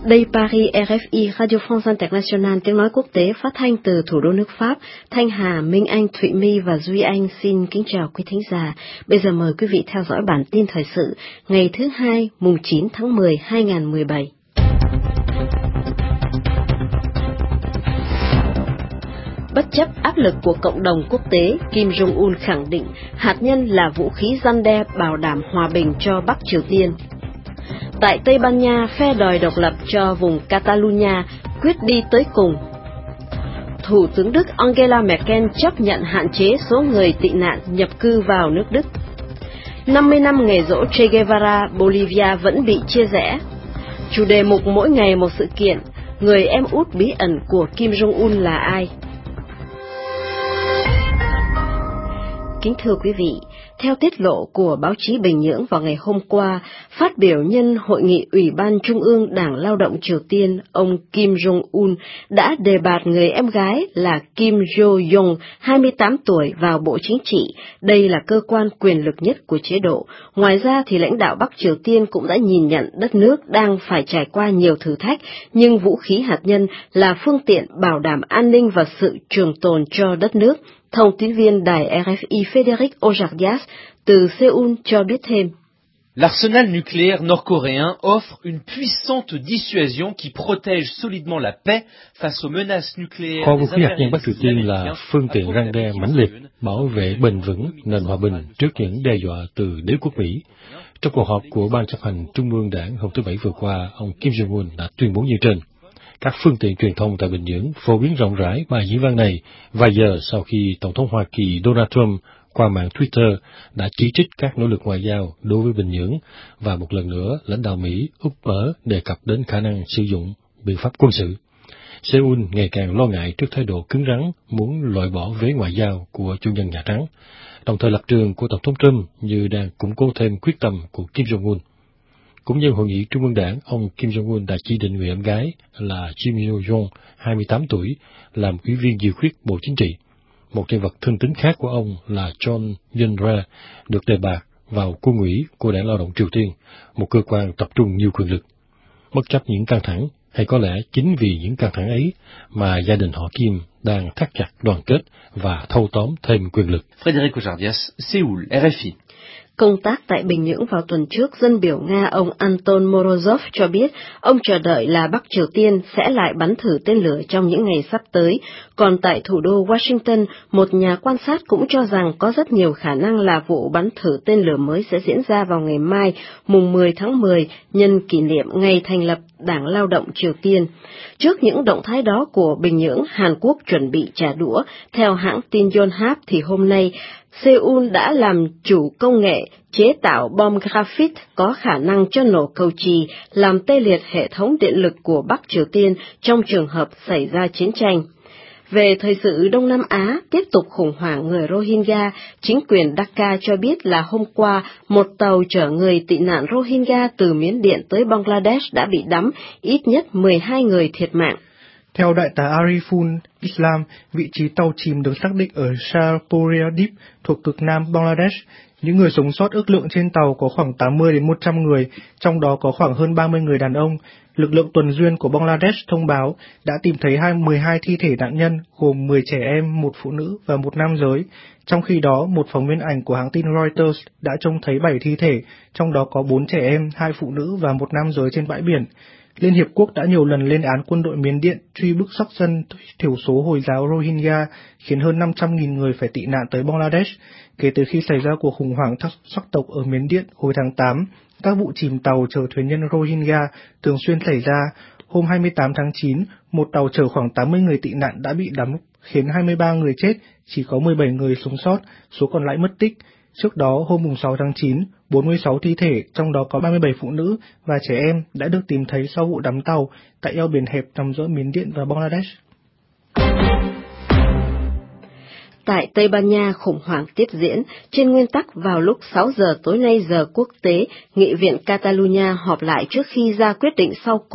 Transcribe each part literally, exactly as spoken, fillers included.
Đây Paris, rờ ép i, Radio France International, tiếng nói quốc tế phát thanh từ thủ đô nước Pháp. Thanh Hà, Minh Anh, Thụy My và Duy Anh xin kính chào quý thính giả. Bây giờ mời quý vị theo dõi bản tin thời sự ngày thứ hai, mùng chín tháng mười, hai nghìn không trăm mười bảy. Bất chấp áp lực của cộng đồng quốc tế, Kim Jong-un khẳng định hạt nhân là vũ khí răn đe bảo đảm hòa bình cho Bắc Triều Tiên. Tại Tây Ban Nha, phe đòi độc lập cho vùng Catalonia quyết đi tới cùng. Thủ tướng Đức Angela Merkel chấp nhận hạn chế số người tị nạn nhập cư vào nước Đức. năm mươi năm ngày giỗ Che Guevara, Bolivia vẫn bị chia rẽ. Chủ đề mục mỗi ngày một sự kiện, người em út bí ẩn của Kim Jong-un là ai? Kính thưa quý vị, theo tiết lộ của báo chí Bình Nhưỡng vào ngày hôm qua, phát biểu nhân hội nghị Ủy ban Trung ương Đảng Lao động Triều Tiên, ông Kim Jong-un đã đề bạt người em gái là Kim Jo-yong, hai mươi tám tuổi, vào Bộ Chính trị. Đây là cơ quan quyền lực nhất của chế độ. Ngoài ra thì lãnh đạo Bắc Triều Tiên cũng đã nhìn nhận đất nước đang phải trải qua nhiều thử thách, nhưng vũ khí hạt nhân là phương tiện bảo đảm an ninh và sự trường tồn cho đất nước. Thông tín viên đài rờ ép i Frédéric Ojarias từ Seoul cho biết thêm. L'arsenal nucléaire nord-coréen offre une puissante dissuasion qui protège solidement la paix face aux menaces nucléaires. Kho vũ khí hạt nhân Bắc Triều Tiên là phương tiện răn đe mãnh liệt, bảo vệ bền vững nền hòa bình trước những đe dọa từ đế quốc Mỹ. Trong cuộc họp của Ban chấp hành Trung ương Đảng hôm thứ Bảy vừa qua, ông Kim Jong-un đã tuyên bố như trên. Các phương tiện truyền thông tại Bình Nhưỡng phổ biến rộng rãi bài diễn văn này vài giờ sau khi Tổng thống Hoa Kỳ Donald Trump qua mạng Twitter đã chỉ trích các nỗ lực ngoại giao đối với Bình Nhưỡng, và một lần nữa lãnh đạo Mỹ úp mở đề cập đến khả năng sử dụng biện pháp quân sự. Seoul ngày càng lo ngại trước thái độ cứng rắn muốn loại bỏ vế ngoại giao của chủ nhân Nhà Trắng, đồng thời lập trường của Tổng thống Trump như đang củng cố thêm quyết tâm của Kim Jong-un. Cũng như hội nghị Trung ương Đảng, ông Kim Jong-un đã chỉ định người em gái là Kim Yo-jong, hai mươi tám tuổi, làm ủy viên dự khuyết Bộ Chính trị. Một nhân vật thân tín khác của ông là John Yun-ra được đề bạt vào quân ủy của Đảng Lao động Triều Tiên, một cơ quan tập trung nhiều quyền lực. Bất chấp những căng thẳng, hay có lẽ chính vì những căng thẳng ấy mà gia đình họ Kim đang thắt chặt đoàn kết và thâu tóm thêm quyền lực. Frédéric Ojarias, Seoul, rờ ép i. Công tác tại Bình Nhưỡng vào tuần trước, dân biểu Nga ông Anton Morozov cho biết ông chờ đợi là Bắc Triều Tiên sẽ lại bắn thử tên lửa trong những ngày sắp tới. Còn tại thủ đô Washington, một nhà quan sát cũng cho rằng có rất nhiều khả năng là vụ bắn thử tên lửa mới sẽ diễn ra vào ngày mai, mùng mười tháng mười, nhân kỷ niệm ngày thành lập Đảng Lao động Triều Tiên. Trước những động thái đó của Bình Nhưỡng, Hàn Quốc chuẩn bị trả đũa. Theo hãng tin Yonhap thì hôm nay, Seoul đã làm chủ công nghệ chế tạo bom graphite có khả năng cho nổ cầu trì, làm tê liệt hệ thống điện lực của Bắc Triều Tiên trong trường hợp xảy ra chiến tranh. Về thời sự Đông Nam Á, tiếp tục khủng hoảng người Rohingya, chính quyền Dhaka cho biết là hôm qua, một tàu chở người tị nạn Rohingya từ Miến Điện tới Bangladesh đã bị đắm, ít nhất mười hai người thiệt mạng. Theo đại tá Ariful Islam, vị trí tàu chìm được xác định ở Sharporia Deep thuộc cực nam Bangladesh. Những người sống sót ước lượng trên tàu có khoảng tám mươi đến một trăm người, trong đó có khoảng hơn ba mươi người đàn ông. Lực lượng tuần duyên của Bangladesh thông báo đã tìm thấy mười hai thi thể nạn nhân, gồm mười trẻ em, một phụ nữ và một nam giới. Trong khi đó, một phóng viên ảnh của hãng tin Reuters đã trông thấy bảy thi thể, trong đó có bốn trẻ em, hai phụ nữ và một nam giới trên bãi biển. Liên Hiệp Quốc đã nhiều lần lên án quân đội Miến Điện truy bức sắc dân thiểu số Hồi giáo Rohingya, khiến hơn năm trăm nghìn người phải tị nạn tới Bangladesh. Kể từ khi xảy ra cuộc khủng hoảng sắc tộc ở Miến Điện hồi tháng tám, các vụ chìm tàu chở thuyền nhân Rohingya thường xuyên xảy ra. Hôm hai mươi tám tháng chín, một tàu chở khoảng tám mươi người tị nạn đã bị đắm, khiến hai mươi ba người chết, chỉ có mười bảy người sống sót, số còn lại mất tích. Trước đó, hôm sáu tháng chín, bốn mươi sáu thi thể, trong đó có ba mươi bảy phụ nữ và trẻ em, đã được tìm thấy sau vụ đắm tàu tại eo biển hẹp nằm giữa Miến Điện và Bangladesh. Tại Tây Ban Nha, khủng hoảng tiếp diễn. Trên nguyên tắc, vào lúc sáu giờ tối nay giờ quốc tế, Nghị viện Catalonia họp lại trước khi ra quyết định sau cùng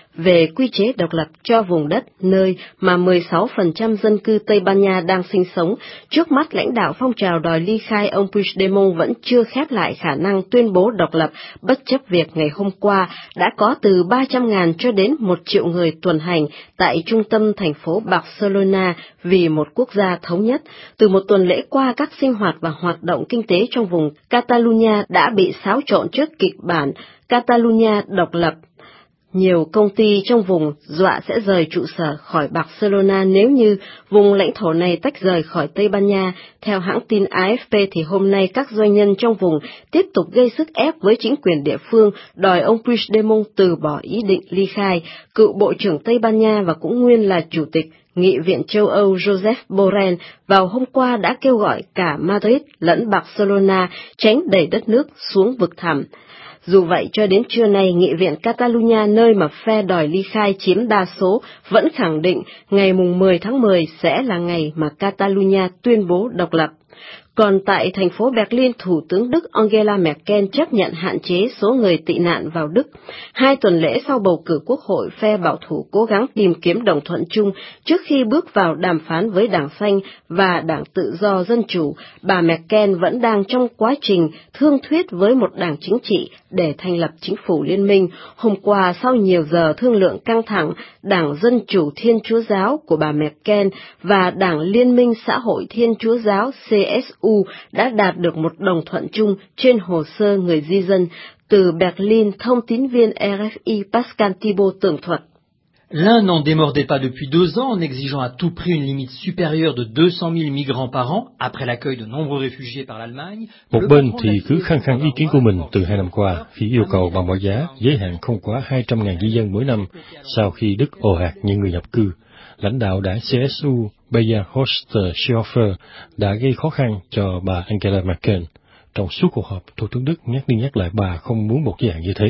về quy chế độc lập cho vùng đất nơi mà mười sáu phần trăm dân cư Tây Ban Nha đang sinh sống. Trước mắt, lãnh đạo phong trào đòi ly khai ông Puigdemont vẫn chưa khép lại khả năng tuyên bố độc lập, bất chấp việc ngày hôm qua đã có từ ba trăm ngàn cho đến một triệu người tuần hành tại trung tâm thành phố Barcelona vì một quốc gia thống nhất. Từ một tuần lễ qua, các sinh hoạt và hoạt động kinh tế trong vùng Catalonia đã bị xáo trộn trước kịch bản Catalonia độc lập. Nhiều công ty trong vùng dọa sẽ rời trụ sở khỏi Barcelona nếu như vùng lãnh thổ này tách rời khỏi Tây Ban Nha. Theo hãng tin A F P thì hôm nay các doanh nhân trong vùng tiếp tục gây sức ép với chính quyền địa phương đòi ông Puigdemont từ bỏ ý định ly khai. Cựu Bộ trưởng Tây Ban Nha và cũng nguyên là Chủ tịch Nghị viện châu Âu Josep Borrell vào hôm qua đã kêu gọi cả Madrid lẫn Barcelona tránh đẩy đất nước xuống vực thẳm. Dù vậy, cho đến trưa nay, Nghị viện Catalonia, nơi mà phe đòi ly khai chiếm đa số, vẫn khẳng định ngày mười tháng mười sẽ là ngày mà Catalonia tuyên bố độc lập. Còn tại thành phố Berlin, Thủ tướng Đức Angela Merkel chấp nhận hạn chế số người tị nạn vào Đức. Hai tuần lễ sau bầu cử quốc hội, phe bảo thủ cố gắng tìm kiếm đồng thuận chung trước khi bước vào đàm phán với Đảng Xanh và Đảng Tự do Dân Chủ. Bà Merkel vẫn đang trong quá trình thương thuyết với một đảng chính trị để thành lập chính phủ liên minh. Hôm qua, sau nhiều giờ thương lượng căng thẳng, Đảng Dân Chủ Thiên Chúa Giáo của bà Merkel và Đảng Liên minh Xã hội Thiên Chúa Giáo C S U đã đạt được một đồng thuận chung trên hồ sơ người di dân. Từ Berlin, thông tín viên R F I Pascal Thibault tường thuật. L'un n'en démordait pas depuis deux ans en exigeant à tout prix une limite supérieure de deux cent mille migrants par an après l'accueil de nombreux réfugiés par l'Allemagne. Một bên thì cứ khăng khăng ý kiến của mình từ hai năm qua khi yêu cầu bằng mọi giá giới hạn không quá hai trăm ngàn di dân mỗi năm sau khi Đức ồ ạt những người nhập cư. Lãnh đạo đảng C S U Bayern Horst Seehofer đã gây khó khăn cho bà Angela Merkel. Trong suốt cuộc họp, Thủ tướng Đức nhắc đi nhắc lại bà không muốn một giới hạn như thế.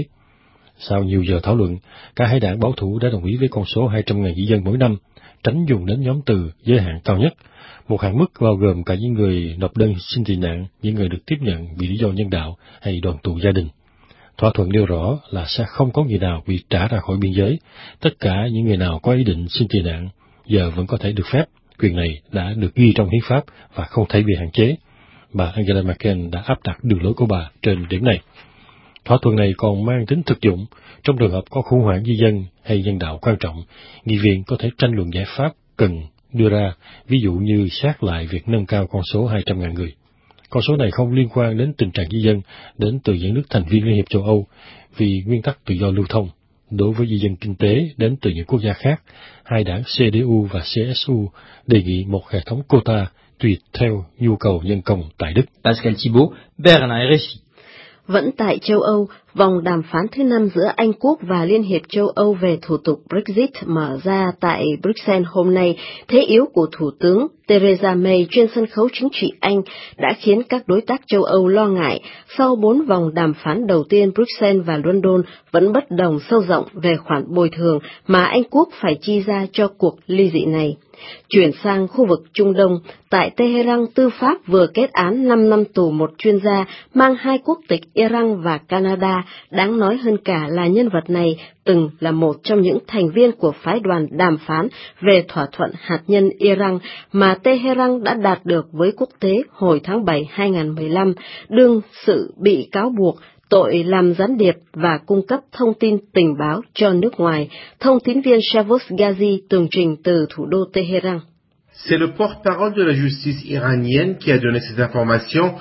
Sau nhiều giờ thảo luận, cả hai đảng bảo thủ đã đồng ý với con số hai trăm ngàn di dân mỗi năm, tránh dùng đến nhóm từ giới hạn cao nhất, một hạn mức bao gồm cả những người nộp đơn xin tị nạn, những người được tiếp nhận vì lý do nhân đạo hay đoàn tụ gia đình. Thỏa thuận nêu rõ là sẽ không có người nào bị trả ra khỏi biên giới. Tất cả những người nào có ý định xin tị nạn giờ vẫn có thể được phép. Quyền này đã được ghi trong hiến pháp và không thể bị hạn chế. Bà Angela Merkel đã áp đặt đường lối của bà trên điểm này. Thỏa thuận này còn mang tính thực dụng. Trong trường hợp có khủng hoảng di dân hay nhân đạo quan trọng, nghị viện có thể tranh luận giải pháp cần đưa ra, ví dụ như xét lại việc nâng cao con số hai trăm ngàn người. Con số này không liên quan đến tình trạng di dân đến từ những nước thành viên Liên hiệp châu Âu vì nguyên tắc tự do lưu thông. Đối với di dân kinh tế đến từ những quốc gia khác, hai đảng C D U và C S U đề nghị một hệ thống quota tùy theo nhu cầu nhân công tại Đức. Pascal Thibault, Berlin, R F I. Vẫn tại châu Âu, vòng đàm phán thứ năm giữa Anh Quốc và Liên hiệp châu Âu về thủ tục Brexit mở ra tại Bruxelles hôm nay. Thế yếu của Thủ tướng Theresa May trên sân khấu chính trị Anh đã khiến các đối tác châu Âu lo ngại. Sau bốn vòng đàm phán đầu tiên, Bruxelles và London vẫn bất đồng sâu rộng về khoản bồi thường mà Anh Quốc phải chi ra cho cuộc ly dị này. Chuyển sang khu vực Trung Đông, tại Tehran, tư pháp vừa kết án năm năm tù một chuyên gia mang hai quốc tịch Iran và Canada. Đáng nói hơn cả là nhân vật này từng là một trong những thành viên của phái đoàn đàm phán về thỏa thuận hạt nhân Iran mà Tehran đã đạt được với quốc tế hồi tháng bảy hai nghìn không trăm mười lăm, đương sự bị cáo buộc tội làm gián điệp và cung cấp thông tin tình báo cho nước ngoài. Thông tín viên Shavos Ghazi tường trình từ thủ đô Tehran. C'est le porte-parole de la justice iranienne qui a donné ces informations.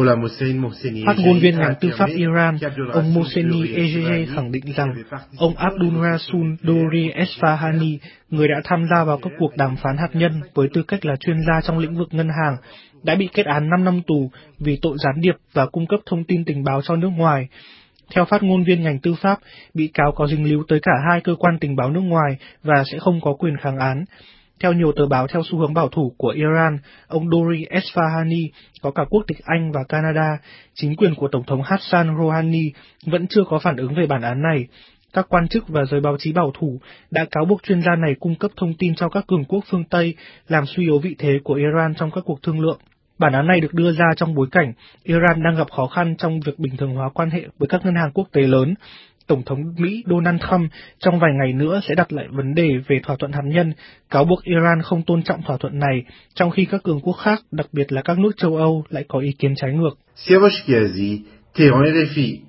Phát ngôn viên ngành tư pháp Iran, ông Mohseni Ejei khẳng định rằng ông Abdul Rasul Dori Esfahani, người đã tham gia vào các cuộc đàm phán hạt nhân với tư cách là chuyên gia trong lĩnh vực ngân hàng, đã bị kết án năm năm tù vì tội gián điệp và cung cấp thông tin tình báo cho nước ngoài. Theo phát ngôn viên ngành tư pháp, bị cáo có dính líu tới cả hai cơ quan tình báo nước ngoài và sẽ không có quyền kháng án. Theo nhiều tờ báo theo xu hướng bảo thủ của Iran, ông Dori Esfahani có cả quốc tịch Anh và Canada. Chính quyền của Tổng thống Hassan Rouhani vẫn chưa có phản ứng về bản án này. Các quan chức và giới báo chí bảo thủ đã cáo buộc chuyên gia này cung cấp thông tin cho các cường quốc phương Tây, làm suy yếu vị thế của Iran trong các cuộc thương lượng. Bản án này được đưa ra trong bối cảnh Iran đang gặp khó khăn trong việc bình thường hóa quan hệ với các ngân hàng quốc tế lớn. Tổng thống Mỹ Donald Trump trong vài ngày nữa sẽ đặt lại vấn đề về thỏa thuận hạt nhân, cáo buộc Iran không tôn trọng thỏa thuận này, trong khi các cường quốc khác, đặc biệt là các nước châu Âu, lại có ý kiến trái ngược. Siavash Ghazi, Tehran R F I.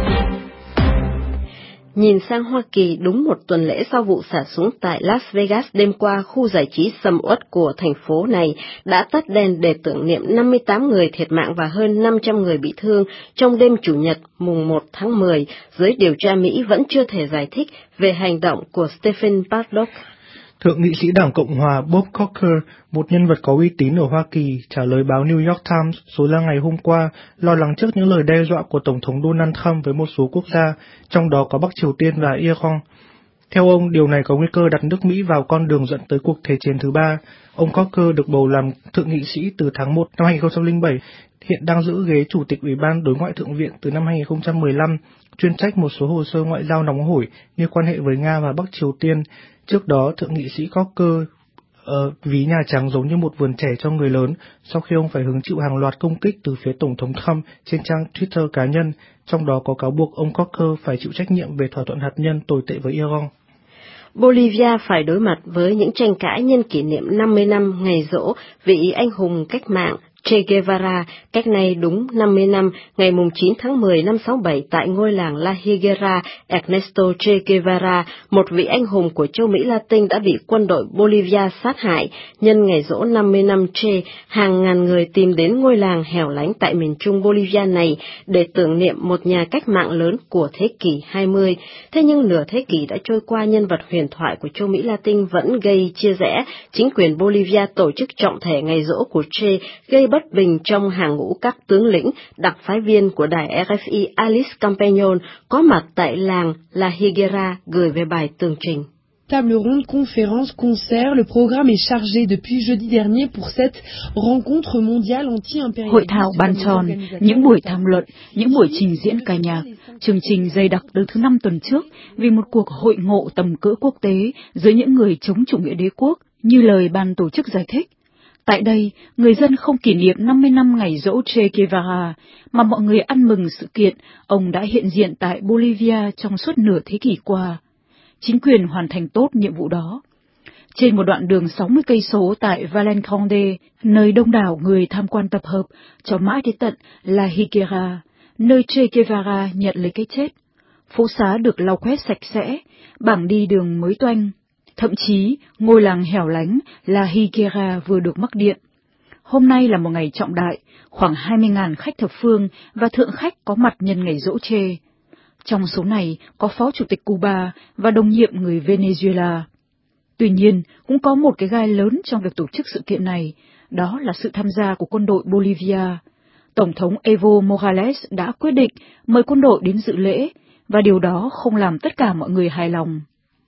Nhìn sang Hoa Kỳ đúng một tuần lễ sau vụ xả súng tại Las Vegas đêm qua, khu giải trí sầm uất của thành phố này đã tắt đèn để tưởng niệm năm mươi tám người thiệt mạng và hơn năm trăm người bị thương trong đêm Chủ nhật mùng một tháng mười. Giới điều tra Mỹ vẫn chưa thể giải thích về hành động của Stephen Paddock. Thượng nghị sĩ Đảng Cộng hòa Bob Corker, một nhân vật có uy tín ở Hoa Kỳ, trả lời báo New York Times số ra ngày hôm qua, lo lắng trước những lời đe dọa của Tổng thống Donald Trump với một số quốc gia, trong đó có Bắc Triều Tiên và Iran. Theo ông, điều này có nguy cơ đặt nước Mỹ vào con đường dẫn tới cuộc thế chiến thứ ba. Ông Corker được bầu làm thượng nghị sĩ từ tháng một năm hai nghìn không trăm lẻ bảy, hiện đang giữ ghế Chủ tịch Ủy ban Đối ngoại Thượng viện từ năm hai nghìn không trăm mười lăm, chuyên trách một số hồ sơ ngoại giao nóng hổi như quan hệ với Nga và Bắc Triều Tiên. Trước đó, thượng nghị sĩ Corker uh, ví Nhà Trắng giống như một vườn trẻ cho người lớn sau khi ông phải hứng chịu hàng loạt công kích từ phía Tổng thống Trump trên trang Twitter cá nhân, trong đó có cáo buộc ông Corker phải chịu trách nhiệm về thỏa thuận hạt nhân tồi tệ với Iran. Bolivia phải đối mặt với những tranh cãi nhân kỷ niệm năm mươi năm ngày giỗ vị anh hùng cách mạng Che Guevara. Cách nay đúng năm mươi năm, ngày chín tháng mười năm sáu bảy tại ngôi làng La Higuera, Ernesto Che Guevara, một vị anh hùng của châu Mỹ Latin đã bị quân đội Bolivia sát hại. Nhân ngày giỗ năm mươi năm Che, hàng ngàn người tìm đến ngôi làng hẻo lánh tại miền trung Bolivia này để tưởng niệm một nhà cách mạng lớn của thế kỷ hai mươi. Thế nhưng nửa thế kỷ đã trôi qua, nhân vật huyền thoại của châu Mỹ Latin vẫn gây chia rẽ. Chính quyền Bolivia tổ chức trọng thể ngày giỗ của Che, gây bất bình trong hàng ngũ các tướng lĩnh. Đặc phái viên của đài R F I Alice Campagnol có mặt tại làng La Higuera gửi về bài tường trình. Table ronde, conférence, concert, le programme est chargé depuis jeudi dernier pour cette rencontre mondiale anti-impérialiste. Hội thảo bàn tròn, những buổi tham luận, những buổi trình diễn ca nhạc, chương trình dày đặc từ thứ năm tuần trước vì một cuộc hội ngộ tầm cỡ quốc tế giữa những người chống chủ nghĩa đế quốc, như lời ban tổ chức giải thích. Tại đây, người dân không kỷ niệm năm mươi năm ngày giỗ Che Guevara, mà mọi người ăn mừng sự kiện ông đã hiện diện tại Bolivia trong suốt nửa thế kỷ qua. Chính quyền hoàn thành tốt nhiệm vụ đó. Trên một đoạn đường sáu mươi cây số tại Valencande, nơi đông đảo người tham quan tập hợp, cho mãi đến tận La Higuera, nơi Che Guevara nhận lấy cái chết. Phố xá được lau quét sạch sẽ, bảng đi đường mới toanh. Thậm chí, ngôi làng hẻo lánh La Higuera vừa được mắc điện. Hôm nay là một ngày trọng đại, khoảng hai mươi nghìn khách thập phương và thượng khách có mặt nhân ngày giỗ Che. Trong số này có Phó Chủ tịch Cuba và đồng nhiệm người Venezuela. Tuy nhiên, cũng có một cái gai lớn trong việc tổ chức sự kiện này, đó là sự tham gia của quân đội Bolivia. Tổng thống Evo Morales đã quyết định mời quân đội đến dự lễ, và điều đó không làm tất cả mọi người hài lòng.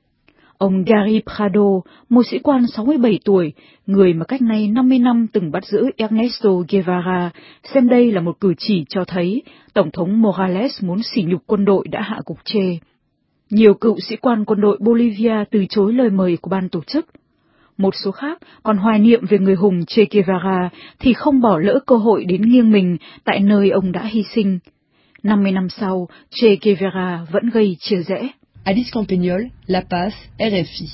Ông Gary Prado, một sĩ quan sáu mươi bảy tuổi, người mà cách nay năm mươi năm từng bắt giữ Ernesto Guevara, xem đây là một cử chỉ cho thấy Tổng thống Morales muốn sỉ nhục quân đội đã hạ gục Che. Nhiều cựu sĩ quan quân đội Bolivia từ chối lời mời của ban tổ chức. Một số khác còn hoài niệm về người hùng Che Guevara thì không bỏ lỡ cơ hội đến nghiêng mình tại nơi ông đã hy sinh. năm mươi năm sau, Che Guevara vẫn gây chia rẽ. Alice Campagnol, La Paz, R F I.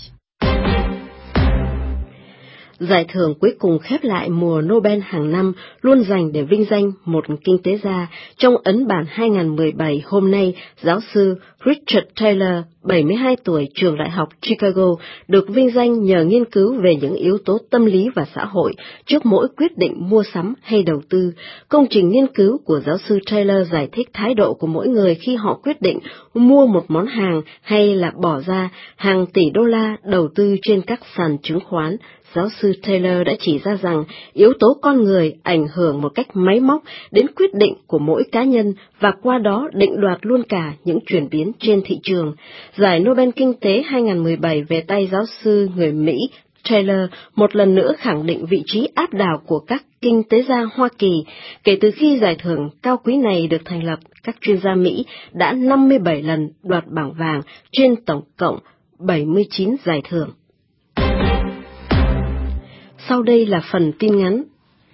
Giải thưởng cuối cùng khép lại mùa Nobel hàng năm luôn dành để vinh danh một kinh tế gia. Trong ấn bản hai nghìn không trăm mười bảy hôm nay, giáo sư Richard Taylor, bảy mươi hai tuổi, trường đại học Chicago, được vinh danh nhờ nghiên cứu về những yếu tố tâm lý và xã hội trước mỗi quyết định mua sắm hay đầu tư. Công trình nghiên cứu của giáo sư Taylor giải thích thái độ của mỗi người khi họ quyết định mua một món hàng hay là bỏ ra hàng tỷ đô la đầu tư trên các sàn chứng khoán. Giáo sư Taylor đã chỉ ra rằng yếu tố con người ảnh hưởng một cách máy móc đến quyết định của mỗi cá nhân và qua đó định đoạt luôn cả những chuyển biến trên thị trường. Giải Nobel Kinh tế hai nghìn không trăm mười bảy về tay giáo sư người Mỹ Taylor một lần nữa khẳng định vị trí áp đảo của các kinh tế gia Hoa Kỳ. Kể từ khi giải thưởng cao quý này được thành lập, các chuyên gia Mỹ đã năm mươi bảy lần đoạt bảng vàng trên tổng cộng bảy mươi chín giải thưởng. Sau đây là phần tin ngắn.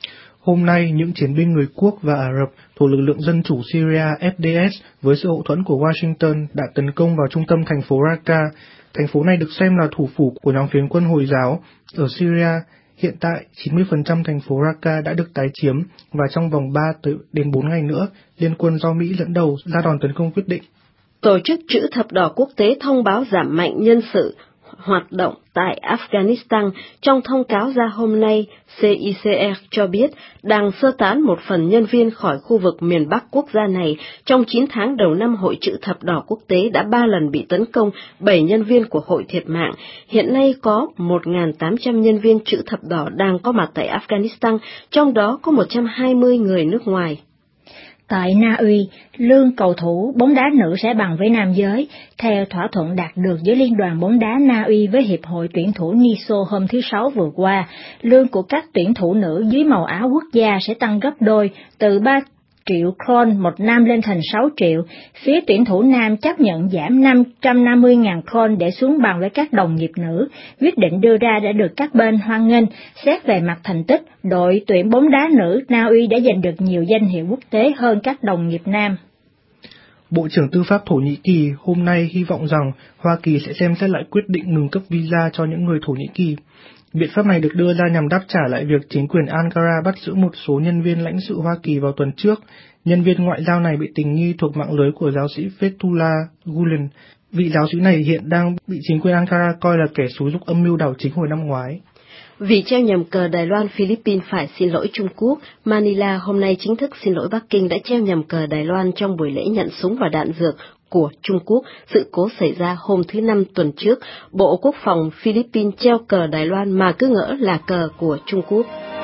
Hôm nay, những chiến binh người quốc và Ả Rập thuộc lực lượng dân chủ Syria F D S với sự hậu thuẫn của Washington đã tấn công vào trung tâm thành phố Raqqa. Thành phố này được xem là thủ phủ của nhóm phiến quân Hồi giáo ở Syria. Hiện tại, chín mươi phần trăm thành phố Raqqa đã được tái chiếm và trong vòng ba đến bốn ngày nữa, liên quân do Mỹ dẫn đầu ra đòn tấn công quyết định. Tổ chức Chữ Thập Đỏ Quốc tế thông báo giảm mạnh nhân sự hoạt động tại Afghanistan. Trong thông cáo ra hôm nay, C I C R cho biết đang sơ tán một phần nhân viên khỏi khu vực miền Bắc quốc gia này. Trong chín tháng đầu năm, Hội Chữ Thập Đỏ Quốc tế đã ba lần bị tấn công, bảy nhân viên của hội thiệt mạng. Hiện nay có một nghìn tám trăm nhân viên Chữ Thập Đỏ đang có mặt tại Afghanistan, trong đó có một trăm hai mươi người nước ngoài. Tại Na Uy, lương cầu thủ bóng đá nữ sẽ bằng với nam giới, theo thỏa thuận đạt được giữa Liên đoàn bóng đá Na Uy với Hiệp hội tuyển thủ Niso hôm thứ Sáu vừa qua. Lương của các tuyển thủ nữ dưới màu áo quốc gia sẽ tăng gấp đôi, từ ba triệu kron một năm lên thành sáu triệu. Phía tuyển thủ nam chấp nhận giảm năm trăm năm mươi nghìn kron để xuống bằng với các đồng nghiệp nữ. Quyết định đưa ra đã được các bên hoan nghênh. Xét về mặt thành tích, đội tuyển bóng đá nữ Na Uy đã giành được nhiều danh hiệu quốc tế hơn các đồng nghiệp nam. Bộ trưởng Tư pháp Thổ Nhĩ Kỳ hôm nay hy vọng rằng Hoa Kỳ sẽ xem xét lại quyết định ngừng cấp visa cho những người Thổ Nhĩ Kỳ. Biện pháp này được đưa ra nhằm đáp trả lại việc chính quyền Ankara bắt giữ một số nhân viên lãnh sự Hoa Kỳ vào tuần trước. Nhân viên ngoại giao này bị tình nghi thuộc mạng lưới của giáo sĩ Fethullah Gulen. Vị giáo sĩ này hiện đang bị chính quyền Ankara coi là kẻ xúi giục âm mưu đảo chính hồi năm ngoái. Vì treo nhầm cờ Đài Loan, Philippines phải xin lỗi Trung Quốc. Manila hôm nay chính thức xin lỗi Bắc Kinh đã treo nhầm cờ Đài Loan trong buổi lễ nhận súng và đạn dược của Trung Quốc. Sự cố xảy ra hôm thứ Năm tuần trước. Bộ Quốc phòng Philippines treo cờ Đài Loan mà cứ ngỡ là cờ của Trung Quốc.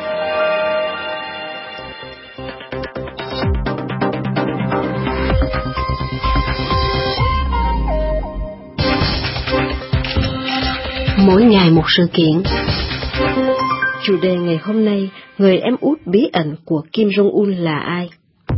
Mỗi ngày một sự kiện. Chủ đề ngày hôm nay, người em út bí ẩn của Kim Jong-un là ai?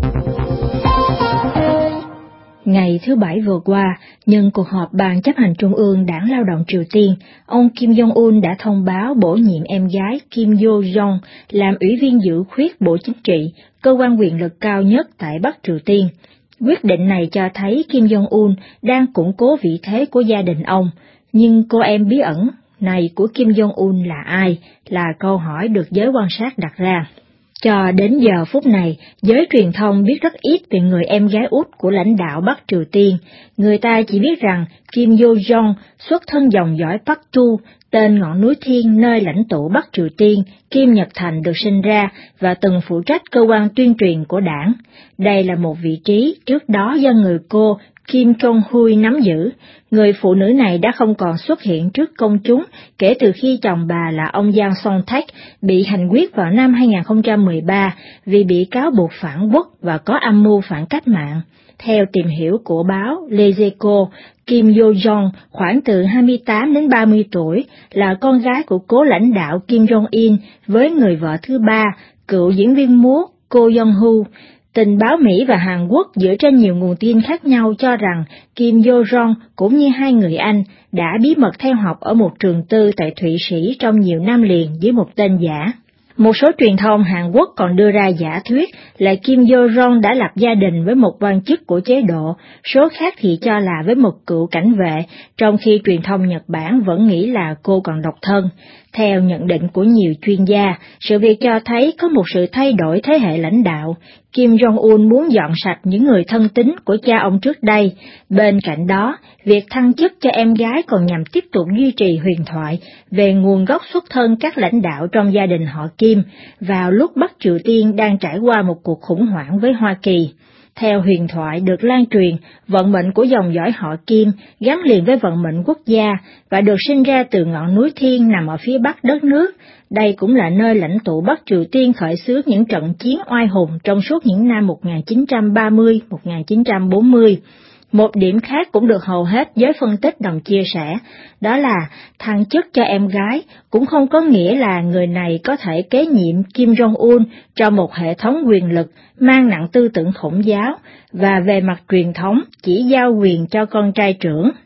Ngày thứ Bảy vừa qua, nhân cuộc họp Ban chấp hành Trung ương Đảng Lao động Triều Tiên, ông Kim Jong-un đã thông báo bổ nhiệm em gái Kim Yo-jong làm Ủy viên dự khuyết Bộ Chính trị, cơ quan quyền lực cao nhất tại Bắc Triều Tiên. Quyết định này cho thấy Kim Jong-un đang củng cố vị thế của gia đình ông, nhưng cô em bí ẩn này của Kim Jong-un là ai, là câu hỏi được giới quan sát đặt ra. Cho đến giờ phút này, giới truyền thông biết rất ít về người em gái út của lãnh đạo Bắc Triều Tiên. Người ta chỉ biết rằng Kim Yo-jong xuất thân dòng dõi Bắc Tu, tên ngọn núi thiên nơi lãnh tụ Bắc Triều Tiên, Kim Nhật Thành được sinh ra và từng phụ trách cơ quan tuyên truyền của đảng. Đây là một vị trí trước đó do người cô Kim Jong-hui nắm giữ. Người phụ nữ này đã không còn xuất hiện trước công chúng kể từ khi chồng bà là ông Jang Song-thaek bị hành quyết vào năm hai không một ba vì bị cáo buộc phản quốc và có âm mưu phản cách mạng. Theo tìm hiểu của báo Lezeco, Kim Yo-jong khoảng từ hai mươi tám đến ba mươi tuổi, là con gái của cố lãnh đạo Kim Jong-il với người vợ thứ ba, cựu diễn viên múa Ko Young-hu. Tình báo Mỹ và Hàn Quốc dựa trên nhiều nguồn tin khác nhau cho rằng Kim Yo-jong cũng như hai người anh đã bí mật theo học ở một trường tư tại Thụy Sĩ trong nhiều năm liền dưới một tên giả. Một số truyền thông Hàn Quốc còn đưa ra giả thuyết là Kim Yo-jong đã lập gia đình với một quan chức của chế độ, số khác thì cho là với một cựu cảnh vệ, trong khi truyền thông Nhật Bản vẫn nghĩ là cô còn độc thân. Theo nhận định của nhiều chuyên gia, sự việc cho thấy có một sự thay đổi thế hệ lãnh đạo. Kim Jong-un muốn dọn sạch những người thân tín của cha ông trước đây. Bên cạnh đó, việc thăng chức cho em gái còn nhằm tiếp tục duy trì huyền thoại về nguồn gốc xuất thân các lãnh đạo trong gia đình họ Kim, vào lúc Bắc Triều Tiên đang trải qua một cuộc khủng hoảng với Hoa Kỳ. Theo huyền thoại được lan truyền, vận mệnh của dòng dõi họ Kim gắn liền với vận mệnh quốc gia và được sinh ra từ ngọn núi thiên nằm ở phía bắc đất nước. Đây cũng là nơi lãnh tụ Bắc Triều Tiên khởi xướng những trận chiến oai hùng trong suốt những năm một nghìn chín trăm ba mươi đến một nghìn chín trăm bốn mươi. Một điểm khác cũng được hầu hết giới phân tích đồng chia sẻ, đó là thăng chức cho em gái cũng không có nghĩa là người này có thể kế nhiệm Kim Jong-un trong một hệ thống quyền lực mang nặng tư tưởng khổng giáo và về mặt truyền thống chỉ giao quyền cho con trai trưởng.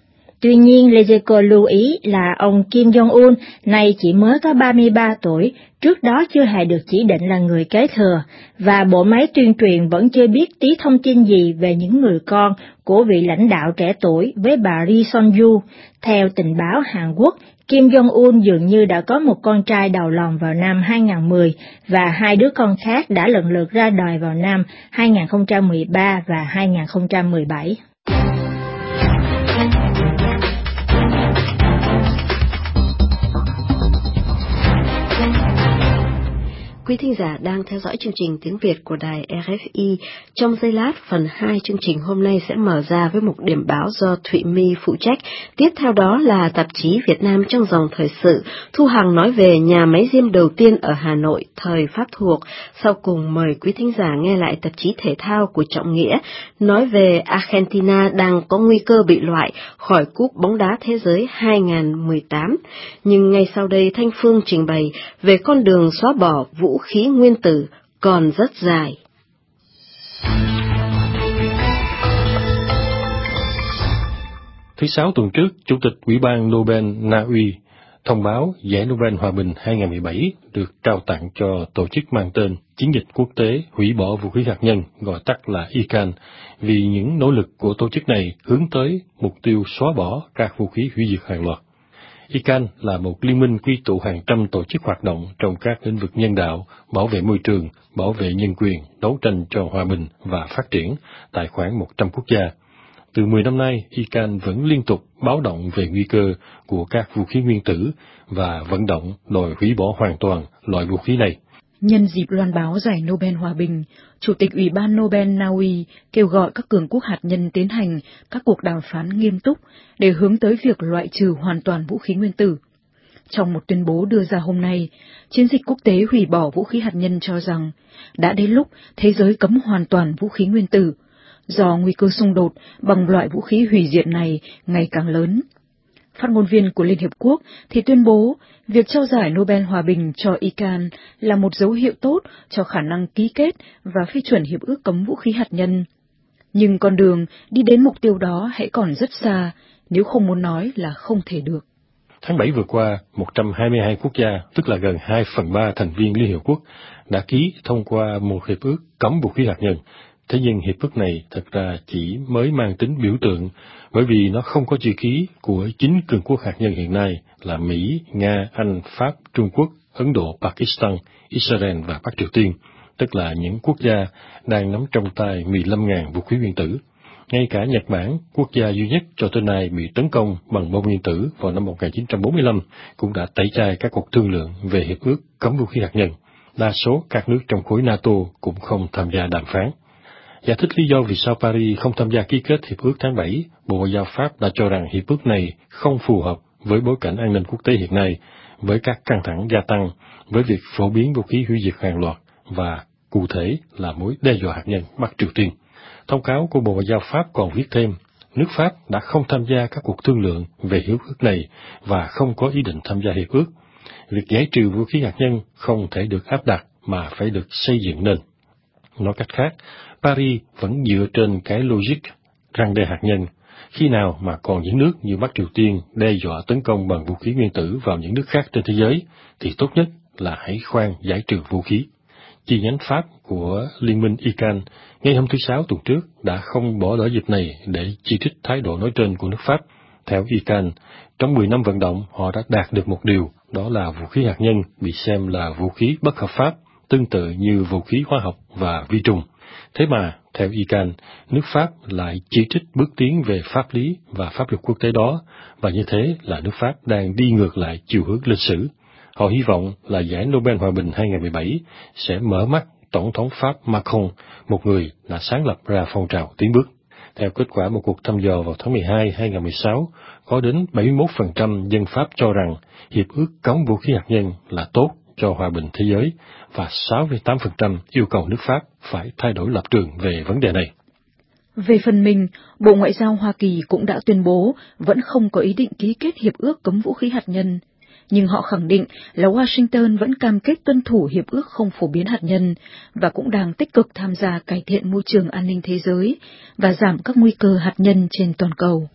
Tuy nhiên, Lezeco lưu ý là ông Kim Jong-un này chỉ mới có ba mươi ba tuổi, trước đó chưa hề được chỉ định là người kế thừa, và bộ máy tuyên truyền vẫn chưa biết tí thông tin gì về những người con của vị lãnh đạo trẻ tuổi với bà Ri Son-ju. Theo tình báo Hàn Quốc, Kim Jong-un dường như đã có một con trai đầu lòng vào năm hai nghìn không trăm mười và hai đứa con khác đã lần lượt ra đời vào năm hai nghìn không trăm mười ba và hai nghìn không trăm mười bảy. Quý thính giả đang theo dõi chương trình tiếng Việt của đài rờ ép i. Trong giây lát, phần hai chương trình hôm nay sẽ mở ra với một điểm báo do Thụy My phụ trách. Tiếp theo đó là tạp chí Việt Nam trong dòng thời sự. Thu Hằng nói về nhà máy diêm đầu tiên ở Hà Nội, thời Pháp thuộc. Sau cùng mời quý thính giả nghe lại tạp chí thể thao của Trọng Nghĩa, nói về Argentina đang có nguy cơ bị loại khỏi Cúp bóng đá thế giới hai nghìn không trăm mười tám. Nhưng ngay sau đây Thanh Phương trình bày về con đường xóa bỏ vũ khí nguyên tử còn rất dài. Thứ Sáu tuần trước, Chủ tịch Ủy ban Nobel Na Uy thông báo giải Nobel Hòa bình hai nghìn không trăm mười bảy được trao tặng cho tổ chức mang tên Chiến dịch quốc tế hủy bỏ vũ khí hạt nhân, gọi tắt là i can a, vì những nỗ lực của tổ chức này hướng tới mục tiêu xóa bỏ các vũ khí hủy diệt hàng loạt. i can a là một liên minh quy tụ hàng trăm tổ chức hoạt động trong các lĩnh vực nhân đạo, bảo vệ môi trường, bảo vệ nhân quyền, đấu tranh cho hòa bình và phát triển tại khoảng một trăm quốc gia. Từ mười năm nay, i can a vẫn liên tục báo động về nguy cơ của các vũ khí nguyên tử và vận động đòi hủy bỏ hoàn toàn loại vũ khí này. Nhân dịp loan báo giải Nobel Hòa bình, Chủ tịch Ủy ban Nobel Na Uy kêu gọi các cường quốc hạt nhân tiến hành các cuộc đàm phán nghiêm túc để hướng tới việc loại trừ hoàn toàn vũ khí nguyên tử. Trong một tuyên bố đưa ra hôm nay, chiến dịch quốc tế hủy bỏ vũ khí hạt nhân cho rằng đã đến lúc thế giới cấm hoàn toàn vũ khí nguyên tử, do nguy cơ xung đột bằng loại vũ khí hủy diệt này ngày càng lớn. Phát ngôn viên của Liên Hiệp Quốc thì tuyên bố việc trao giải Nobel Hòa bình cho i can a là một dấu hiệu tốt cho khả năng ký kết và phê chuẩn hiệp ước cấm vũ khí hạt nhân. Nhưng con đường đi đến mục tiêu đó hãy còn rất xa, nếu không muốn nói là không thể được. Tháng bảy vừa qua, một trăm hai mươi hai quốc gia, tức là gần hai phần ba thành viên Liên Hiệp Quốc, đã ký thông qua một hiệp ước cấm vũ khí hạt nhân. Thế nhưng hiệp ước này thật ra chỉ mới mang tính biểu tượng, bởi vì nó không có chữ ký của chính cường quốc hạt nhân hiện nay là Mỹ, Nga, Anh, Pháp, Trung Quốc, Ấn Độ, Pakistan, Israel và Bắc Triều Tiên, tức là những quốc gia đang nắm trong tay mười lăm nghìn vũ khí nguyên tử. Ngay cả Nhật Bản, quốc gia duy nhất cho tới nay bị tấn công bằng bom nguyên tử vào năm một nghìn chín trăm bốn mươi lăm, cũng đã tẩy chay các cuộc thương lượng về hiệp ước cấm vũ khí hạt nhân. Đa số các nước trong khối NATO cũng không tham gia đàm phán. Giải thích lý do vì sao Paris không tham gia ký kết hiệp ước tháng bảy, Bộ Ngoại giao Pháp đã cho rằng hiệp ước này không phù hợp với bối cảnh an ninh quốc tế hiện nay, với các căng thẳng gia tăng, với việc phổ biến vũ khí hủy diệt hàng loạt và cụ thể là mối đe dọa hạt nhân Bắc Triều Tiên. Thông cáo của Bộ Ngoại giao Pháp còn viết thêm, nước Pháp đã không tham gia các cuộc thương lượng về hiệp ước này và không có ý định tham gia hiệp ước. Việc giải trừ vũ khí hạt nhân không thể được áp đặt mà phải được xây dựng nên. Nói cách khác, Paris vẫn dựa trên cái logic răn đe hạt nhân. Khi nào mà còn những nước như Bắc Triều Tiên đe dọa tấn công bằng vũ khí nguyên tử vào những nước khác trên thế giới, thì tốt nhất là hãy khoan giải trừ vũ khí. Chi nhánh Pháp của Liên minh i can a ngay hôm thứ Sáu tuần trước đã không bỏ lỡ dịp này để chỉ trích thái độ nói trên của nước Pháp. Theo i can a, trong mười năm vận động họ đã đạt được một điều, đó là vũ khí hạt nhân bị xem là vũ khí bất hợp pháp, tương tự như vũ khí hóa học và vi trùng. Thế mà, theo i can a, nước Pháp lại chỉ trích bước tiến về pháp lý và pháp luật quốc tế đó, và như thế là nước Pháp đang đi ngược lại chiều hướng lịch sử. Họ hy vọng là giải Nobel Hòa bình hai nghìn không trăm mười bảy sẽ mở mắt Tổng thống Pháp Macron, một người đã sáng lập ra phong trào tiến bước. Theo kết quả một cuộc thăm dò vào tháng mười hai hai nghìn không trăm mười sáu, có đến bảy mươi mốt phần trăm dân Pháp cho rằng hiệp ước cấm vũ khí hạt nhân là tốt cho hòa bình thế giới, và sáu mươi tám phần trăm yêu cầu nước Pháp phải thay đổi lập trường về vấn đề này. Về phần mình, Bộ Ngoại giao Hoa Kỳ cũng đã tuyên bố vẫn không có ý định ký kết hiệp ước cấm vũ khí hạt nhân, nhưng họ khẳng định là Washington vẫn cam kết tuân thủ hiệp ước không phổ biến hạt nhân và cũng đang tích cực tham gia cải thiện môi trường an ninh thế giới và giảm các nguy cơ hạt nhân trên toàn cầu.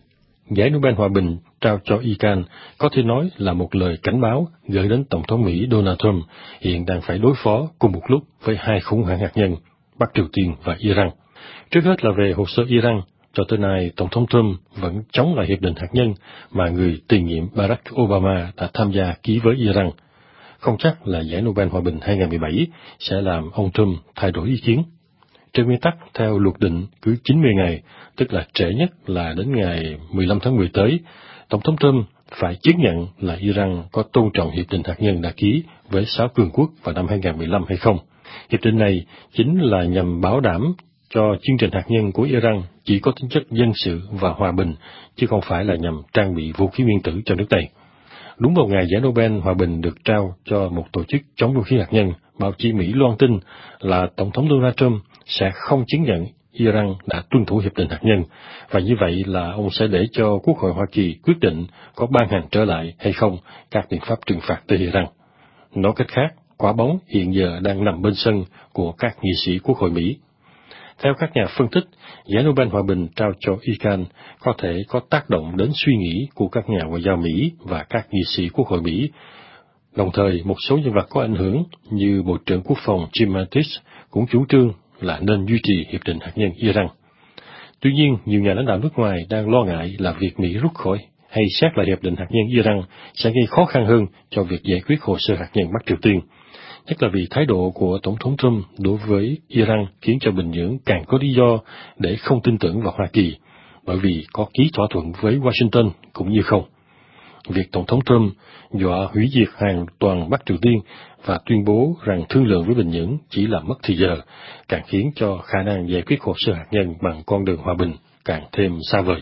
giải Nobel Hòa bình trao cho Iran có thể nói là một lời cảnh báo gửi đến Tổng thống Mỹ Donald Trump hiện đang phải đối phó cùng một lúc với hai khủng hoảng hạt nhân, Bắc Triều Tiên và Iran. Trước hết là về hồ sơ Iran, cho tới nay Tổng thống Trump vẫn chống lại hiệp định hạt nhân mà người tiền nhiệm Barack Obama đã tham gia ký với Iran. Không chắc là giải Nobel Hòa bình hai không một bảy sẽ làm ông Trump thay đổi ý kiến. Trên nguyên tắc, theo luật định, cứ chín mươi ngày, tức là trễ nhất là đến ngày mười lăm tháng mười tới, Tổng thống Trump phải chứng nhận là Iran có tôn trọng hiệp định hạt nhân đã ký với sáu cường quốc vào năm hai không một lăm hay không. Hiệp định này chính là nhằm bảo đảm cho chương trình hạt nhân của Iran chỉ có tính chất dân sự và hòa bình, chứ không phải là nhằm trang bị vũ khí nguyên tử cho nước này. Đúng vào ngày giải Nobel Hòa bình được trao cho một tổ chức chống vũ khí hạt nhân, báo chí Mỹ loan tin là Tổng thống Donald Trump sẽ không chứng nhận Iran đã tuân thủ hiệp định hạt nhân, và như vậy là ông sẽ để cho Quốc hội Hoa Kỳ quyết định có ban hành trở lại hay không các biện pháp trừng phạt tới Iran. Nói cách khác, quả bóng hiện giờ đang nằm bên sân của các nghị sĩ Quốc hội Mỹ. Theo các nhà phân tích, giải Nobel Hòa bình trao cho Iran có thể có tác động đến suy nghĩ của các nhà ngoại giao Mỹ và các nghị sĩ Quốc hội Mỹ. Đồng thời, một số nhân vật có ảnh hưởng như Bộ trưởng Quốc phòng Jim Mattis cũng chủ trương là nên duy trì hiệp định hạt nhân Iran. Tuy nhiên, nhiều nhà lãnh đạo nước ngoài đang lo ngại là việc Mỹ rút khỏi hay xét lại hiệp định hạt nhân Iran sẽ gây khó khăn hơn cho việc giải quyết hồ sơ hạt nhân Bắc Triều Tiên. Nhất là vì thái độ của Tổng thống Trump đối với Iran khiến cho Bình Nhưỡng càng có lý do để không tin tưởng vào Hoa Kỳ, bởi vì có ký thỏa thuận với Washington cũng như không. Việc Tổng thống Trump dọa hủy diệt hoàn toàn Bắc Triều Tiên và tuyên bố rằng thương lượng với Bình Nhưỡng chỉ là mất thời giờ, càng khiến cho khả năng giải quyết hồ sơ hạt nhân bằng con đường hòa bình càng thêm xa vời.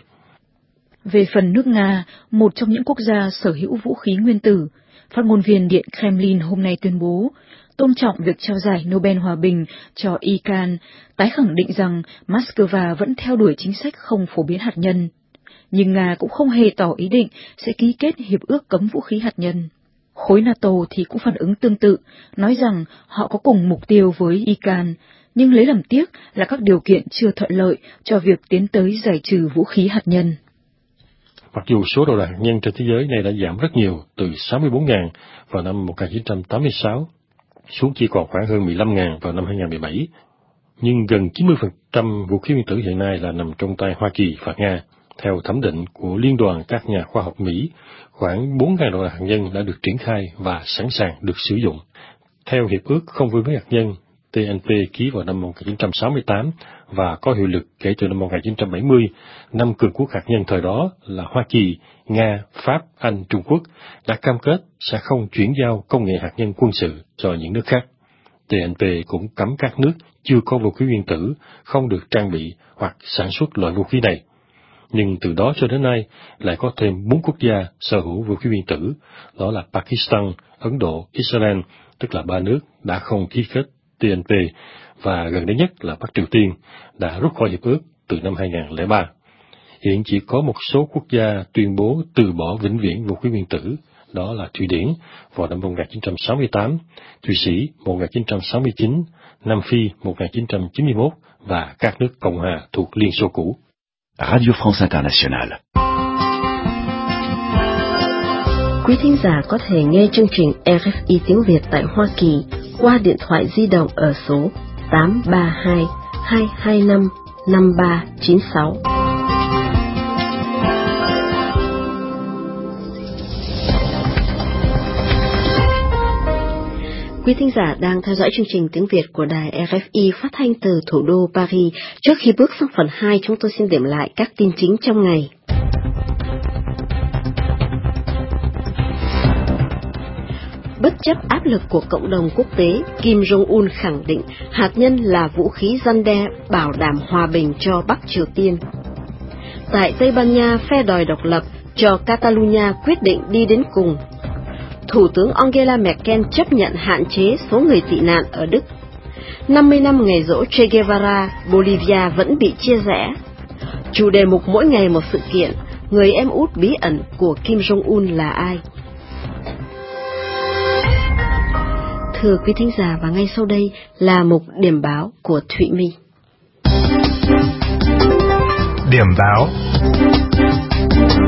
Về phần nước Nga, một trong những quốc gia sở hữu vũ khí nguyên tử, phát ngôn viên Điện Kremlin hôm nay tuyên bố tôn trọng việc trao giải Nobel Hòa bình cho Iran, tái khẳng định rằng Moscow vẫn theo đuổi chính sách không phổ biến hạt nhân. Nhưng Nga cũng không hề tỏ ý định sẽ ký kết hiệp ước cấm vũ khí hạt nhân. Khối NATO thì cũng phản ứng tương tự, nói rằng họ có cùng mục tiêu với Iran, nhưng lấy làm tiếc là các điều kiện chưa thuận lợi cho việc tiến tới giải trừ vũ khí hạt nhân. Mặc dù số đầu đạn hạt nhân trên thế giới này đã giảm rất nhiều, từ sáu mươi bốn nghìn vào năm một nghìn chín trăm tám mươi sáu xuống chỉ còn khoảng hơn mười lăm nghìn vào năm hai không một bảy, nhưng gần chín mươi phần trăm vũ khí nguyên tử hiện nay là nằm trong tay Hoa Kỳ và Nga. Theo thẩm định của Liên đoàn các nhà khoa học Mỹ, khoảng bốn nghìn đầu đạn hạt nhân đã được triển khai và sẵn sàng được sử dụng. Theo Hiệp ước Không vũ khí hạt nhân T N P ký vào năm một nghìn chín trăm sáu mươi tám và có hiệu lực kể từ năm một nghìn chín trăm bảy mươi, năm cường quốc hạt nhân thời đó là Hoa Kỳ, Nga, Pháp, Anh, Trung Quốc đã cam kết sẽ không chuyển giao công nghệ hạt nhân quân sự cho những nước khác. T N P cũng cấm các nước chưa có vũ khí nguyên tử không được trang bị hoặc sản xuất loại vũ khí này. Nhưng từ đó cho đến nay lại có thêm bốn quốc gia sở hữu vũ khí nguyên tử, đó là Pakistan, Ấn Độ, Israel, tức là ba nước đã không ký kết T N P, và gần đây nhất là Bắc Triều Tiên đã rút khỏi hiệp ước từ năm hai không không ba. Hiện chỉ có một số quốc gia tuyên bố từ bỏ vĩnh viễn vũ khí nguyên tử, đó là Thụy Điển vào năm một nghìn chín trăm sáu mươi tám, Thụy Sĩ một nghìn chín trăm sáu mươi chín, Nam Phi một nghìn chín trăm chín mươi mốt và các nước Cộng hòa thuộc Liên Xô cũ. Radio France Internationale. Quý thính giả có thể nghe chương trình R F I tiếng Việt tại Hoa Kỳ qua điện thoại di động ở số tám ba hai, hai hai năm, năm ba chín sáu. Quý thính giả đang theo dõi chương trình tiếng Việt của đài R F I phát thanh từ thủ đô Paris. Trước khi bước sang phần hai, chúng tôi xin điểm lại các tin chính trong ngày. Bất chấp áp lực của cộng đồng quốc tế, Kim Jong-un khẳng định hạt nhân là vũ khí răn đe bảo đảm hòa bình cho Bắc Triều Tiên. Tại Tây Ban Nha, phe đòi độc lập cho Catalonia quyết định đi đến cùng. Thủ tướng Angela Merkel chấp nhận hạn chế số người tị nạn ở Đức. năm mươi năm ngày giỗ Che Guevara, Bolivia vẫn bị chia rẽ. Chủ đề mục mỗi ngày một sự kiện, người em út bí ẩn của Kim Jong-un là ai? Thưa quý thính giả, và ngay sau đây là mục điểm báo của Thụy My. Điểm báo.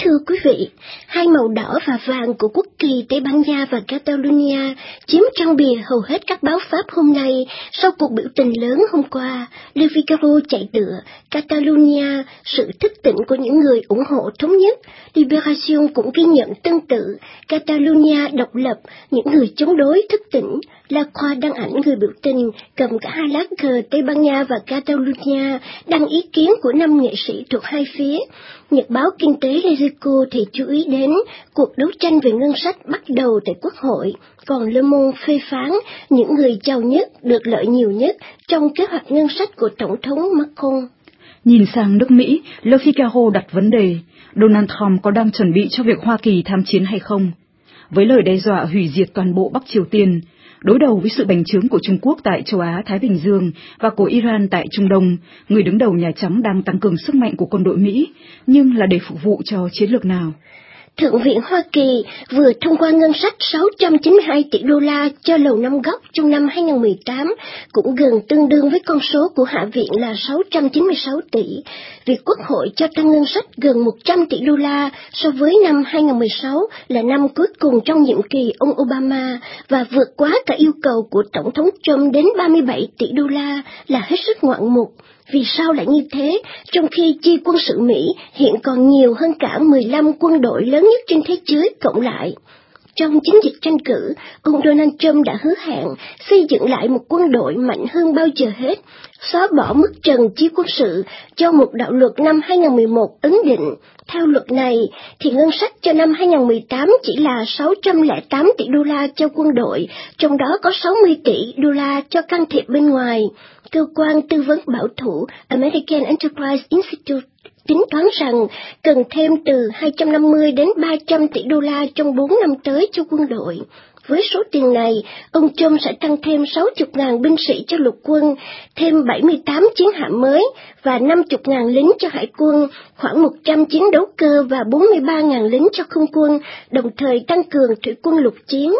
thưa quý vị, hai màu đỏ và vàng của quốc kỳ Tây Ban Nha và Catalonia chiếm trang bìa hầu hết các báo Pháp hôm nay sau cuộc biểu tình lớn hôm qua. Le Figaro chạy tựa Catalonia, sự thức tỉnh của những người ủng hộ thống nhất. Libération cũng ghi nhận tương tự Catalonia độc lập, những người chống đối thức tỉnh. La Croix đăng ảnh người biểu tình cầm cả hai lá cờ Tây Ban Nha và Catalonia, đăng ý kiến của năm nghệ sĩ thuộc hai phía. Nhật báo Kinh tế L'Eco thì chú ý đến cuộc đấu tranh về ngân sách bắt đầu tại Quốc hội, còn Le Monde phê phán những người giàu nhất được lợi nhiều nhất trong kế hoạch ngân sách của Tổng thống Macron. Nhìn sang nước Mỹ, Le Figaro đặt vấn đề, Donald Trump có đang chuẩn bị cho việc Hoa Kỳ tham chiến hay không? Với lời đe dọa hủy diệt toàn bộ Bắc Triều Tiên, đối đầu với sự bành trướng của Trung Quốc tại châu Á-Thái Bình Dương và của Iran tại Trung Đông, người đứng đầu Nhà Trắng đang tăng cường sức mạnh của quân đội Mỹ, nhưng là để phục vụ cho chiến lược nào? Thượng viện Hoa Kỳ vừa thông qua ngân sách sáu trăm chín mươi hai tỷ đô la cho Lầu Năm Góc trong năm hai không một tám, cũng gần tương đương với con số của Hạ viện là sáu trăm chín mươi sáu tỷ. Việc Quốc hội cho tăng ngân sách gần một trăm tỷ đô la so với năm hai không một sáu là năm cuối cùng trong nhiệm kỳ ông Obama và vượt quá cả yêu cầu của Tổng thống Trump đến ba mươi bảy tỷ đô la là hết sức ngoạn mục. Vì sao lại như thế, trong khi chi quân sự Mỹ hiện còn nhiều hơn cả mười lăm quân đội lớn nhất trên thế giới cộng lại? Trong chiến dịch tranh cử, ông Donald Trump đã hứa hẹn xây dựng lại một quân đội mạnh hơn bao giờ hết, xóa bỏ mức trần chi quân sự cho một đạo luật năm hai không một một ấn định. Theo luật này, thì ngân sách cho năm hai không một tám chỉ là sáu trăm lẻ tám tỷ đô la cho quân đội, trong đó có sáu mươi tỷ đô la cho can thiệp bên ngoài. Cơ quan tư vấn bảo thủ American Enterprise Institute tính toán rằng cần thêm từ hai trăm năm mươi đến ba trăm tỷ đô la trong bốn năm tới cho quân đội. Với số tiền này, ông Trump sẽ tăng thêm sáu mươi nghìn binh sĩ cho lục quân, thêm bảy mươi tám chiến hạm mới và năm mươi nghìn lính cho hải quân, khoảng một trăm chiến đấu cơ và bốn mươi ba nghìn lính cho không quân, đồng thời tăng cường thủy quân lục chiến.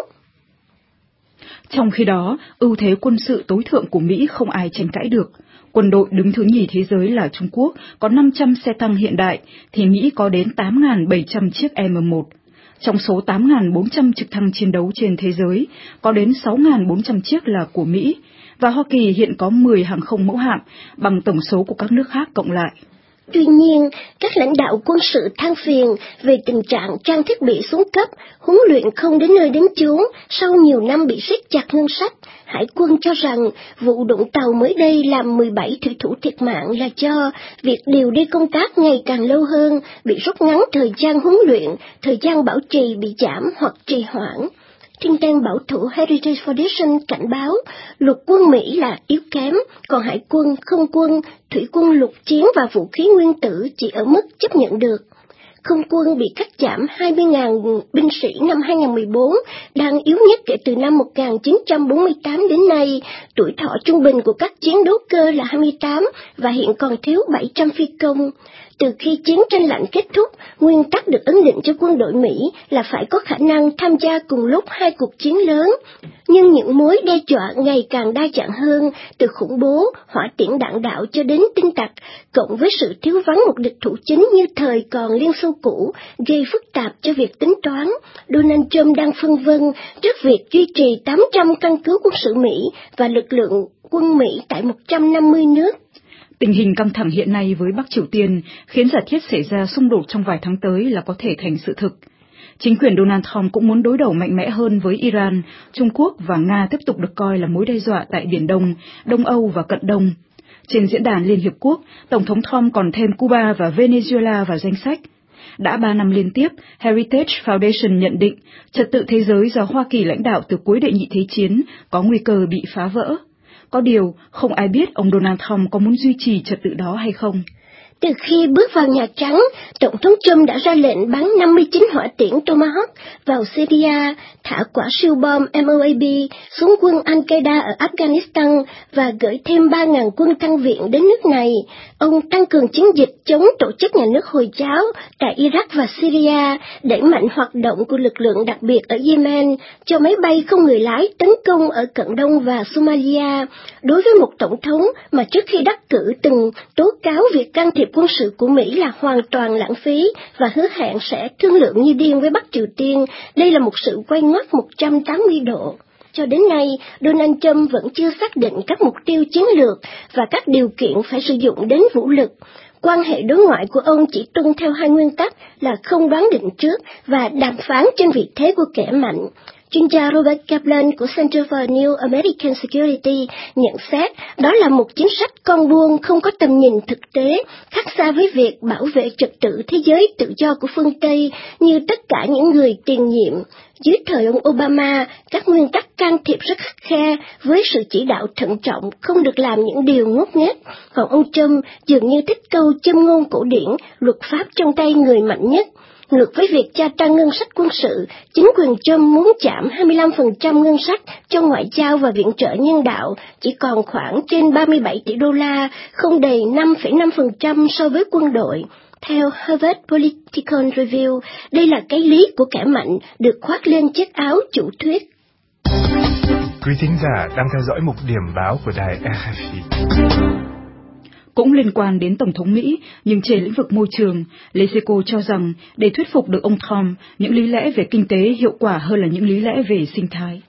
Trong khi đó, ưu thế quân sự tối thượng của Mỹ không ai tranh cãi được. Quân đội đứng thứ nhì thế giới là Trung Quốc có năm trăm xe tăng hiện đại, thì Mỹ có đến tám nghìn bảy trăm chiếc M một. Trong số tám nghìn bốn trăm trực thăng chiến đấu trên thế giới, có đến sáu nghìn bốn trăm chiếc là của Mỹ, và Hoa Kỳ hiện có mười hàng không mẫu hạm, bằng tổng số của các nước khác cộng lại. Tuy nhiên, các lãnh đạo quân sự than phiền về tình trạng trang thiết bị xuống cấp, huấn luyện không đến nơi đến chốn sau nhiều năm bị siết chặt ngân sách. Hải quân cho rằng vụ đụng tàu mới đây làm mười bảy thủy thủ thiệt mạng là do việc điều đi công tác ngày càng lâu hơn, bị rút ngắn thời gian huấn luyện, thời gian bảo trì bị giảm hoặc trì hoãn. Think tank bảo thủ Heritage Foundation cảnh báo lục quân Mỹ là yếu kém, còn hải quân, không quân, thủy quân lục chiến và vũ khí nguyên tử chỉ ở mức chấp nhận được. Không quân bị cắt giảm hai mươi nghìn binh sĩ năm hai không một bốn, đang yếu nhất kể từ năm một nghìn chín trăm bốn mươi tám đến nay. Tuổi thọ trung bình của các chiến đấu cơ là hai mươi tám và hiện còn thiếu bảy trăm phi công. Từ khi chiến tranh lạnh kết thúc, nguyên tắc được ấn định cho quân đội Mỹ là phải có khả năng tham gia cùng lúc hai cuộc chiến lớn. Nhưng những mối đe dọa ngày càng đa dạng hơn, từ khủng bố, hỏa tiễn đạn đạo cho đến tin tặc, cộng với sự thiếu vắng một địch thủ chính như thời còn Liên Xô cũ, gây phức tạp cho việc tính toán. Donald Trump đang phân vân trước việc duy trì tám trăm căn cứ quân sự Mỹ và lực lượng quân Mỹ tại một trăm năm mươi nước. Tình hình căng thẳng hiện nay với Bắc Triều Tiên khiến giả thiết xảy ra xung đột trong vài tháng tới là có thể thành sự thực. Chính quyền Donald Trump cũng muốn đối đầu mạnh mẽ hơn với Iran, Trung Quốc và Nga tiếp tục được coi là mối đe dọa tại Biển Đông, Đông Âu và Cận Đông. Trên diễn đàn Liên Hiệp Quốc, Tổng thống Trump còn thêm Cuba và Venezuela vào danh sách. Đã ba năm liên tiếp, Heritage Foundation nhận định trật tự thế giới do Hoa Kỳ lãnh đạo từ cuối đệ nhị thế chiến có nguy cơ bị phá vỡ. Có điều, không ai biết ông Donald Trump có muốn duy trì trật tự đó hay không. Từ khi bước vào Nhà Trắng, Tổng thống Trump đã ra lệnh bắn năm mươi chín hỏa tiễn Tomahawk vào Syria, thả quả siêu bom M O A B xuống quân Al-Qaeda ở Afghanistan và gửi thêm ba nghìn quân tăng viện đến nước này. Ông tăng cường chiến dịch chống tổ chức nhà nước Hồi giáo tại Iraq và Syria, đẩy mạnh hoạt động của lực lượng đặc biệt ở Yemen, cho máy bay không người lái tấn công ở Cận Đông và Somalia. Đối với một tổng thống mà trước khi đắc cử từng tố cáo việc can thiệp quân sự của Mỹ là hoàn toàn lãng phí và hứa hẹn sẽ thương lượng như điên với Bắc Triều Tiên. Đây là một sự quay ngoắt một trăm tám mươi độ. Cho đến nay, Donald Trump vẫn chưa xác định các mục tiêu chiến lược và các điều kiện phải sử dụng đến vũ lực. Quan hệ đối ngoại của ông chỉ tuân theo hai nguyên tắc là không đoán định trước và đàm phán trên vị thế của kẻ mạnh. Chuyên gia Robert Kaplan của Center for New American Security nhận xét đó là một chính sách con buôn không có tầm nhìn thực tế, khác xa với việc bảo vệ trật tự thế giới tự do của phương Tây như tất cả những người tiền nhiệm. Dưới thời ông Obama, các nguyên tắc can thiệp rất khắt khe với sự chỉ đạo thận trọng, không được làm những điều ngốc nghếch. Còn ông Trump dường như thích câu châm ngôn cổ điển, luật pháp trong tay người mạnh nhất. Ngược với việc gia tăng ngân sách quân sự, chính quyền Trump muốn giảm hai mươi lăm phần trăm ngân sách cho ngoại giao và viện trợ nhân đạo, chỉ còn khoảng trên ba mươi bảy tỷ đô la, không đầy năm phẩy năm phần trăm so với quân đội. Theo Harvard Political Review, đây là cái lý của kẻ mạnh được khoác lên chiếc áo chủ thuyết. Quý thính giả đang theo dõi mục điểm báo của đài rờ ép i. Cũng liên quan đến Tổng thống Mỹ, nhưng trên lĩnh vực môi trường, Leseco cho rằng để thuyết phục được ông Trump, những lý lẽ về kinh tế hiệu quả hơn là những lý lẽ về sinh thái.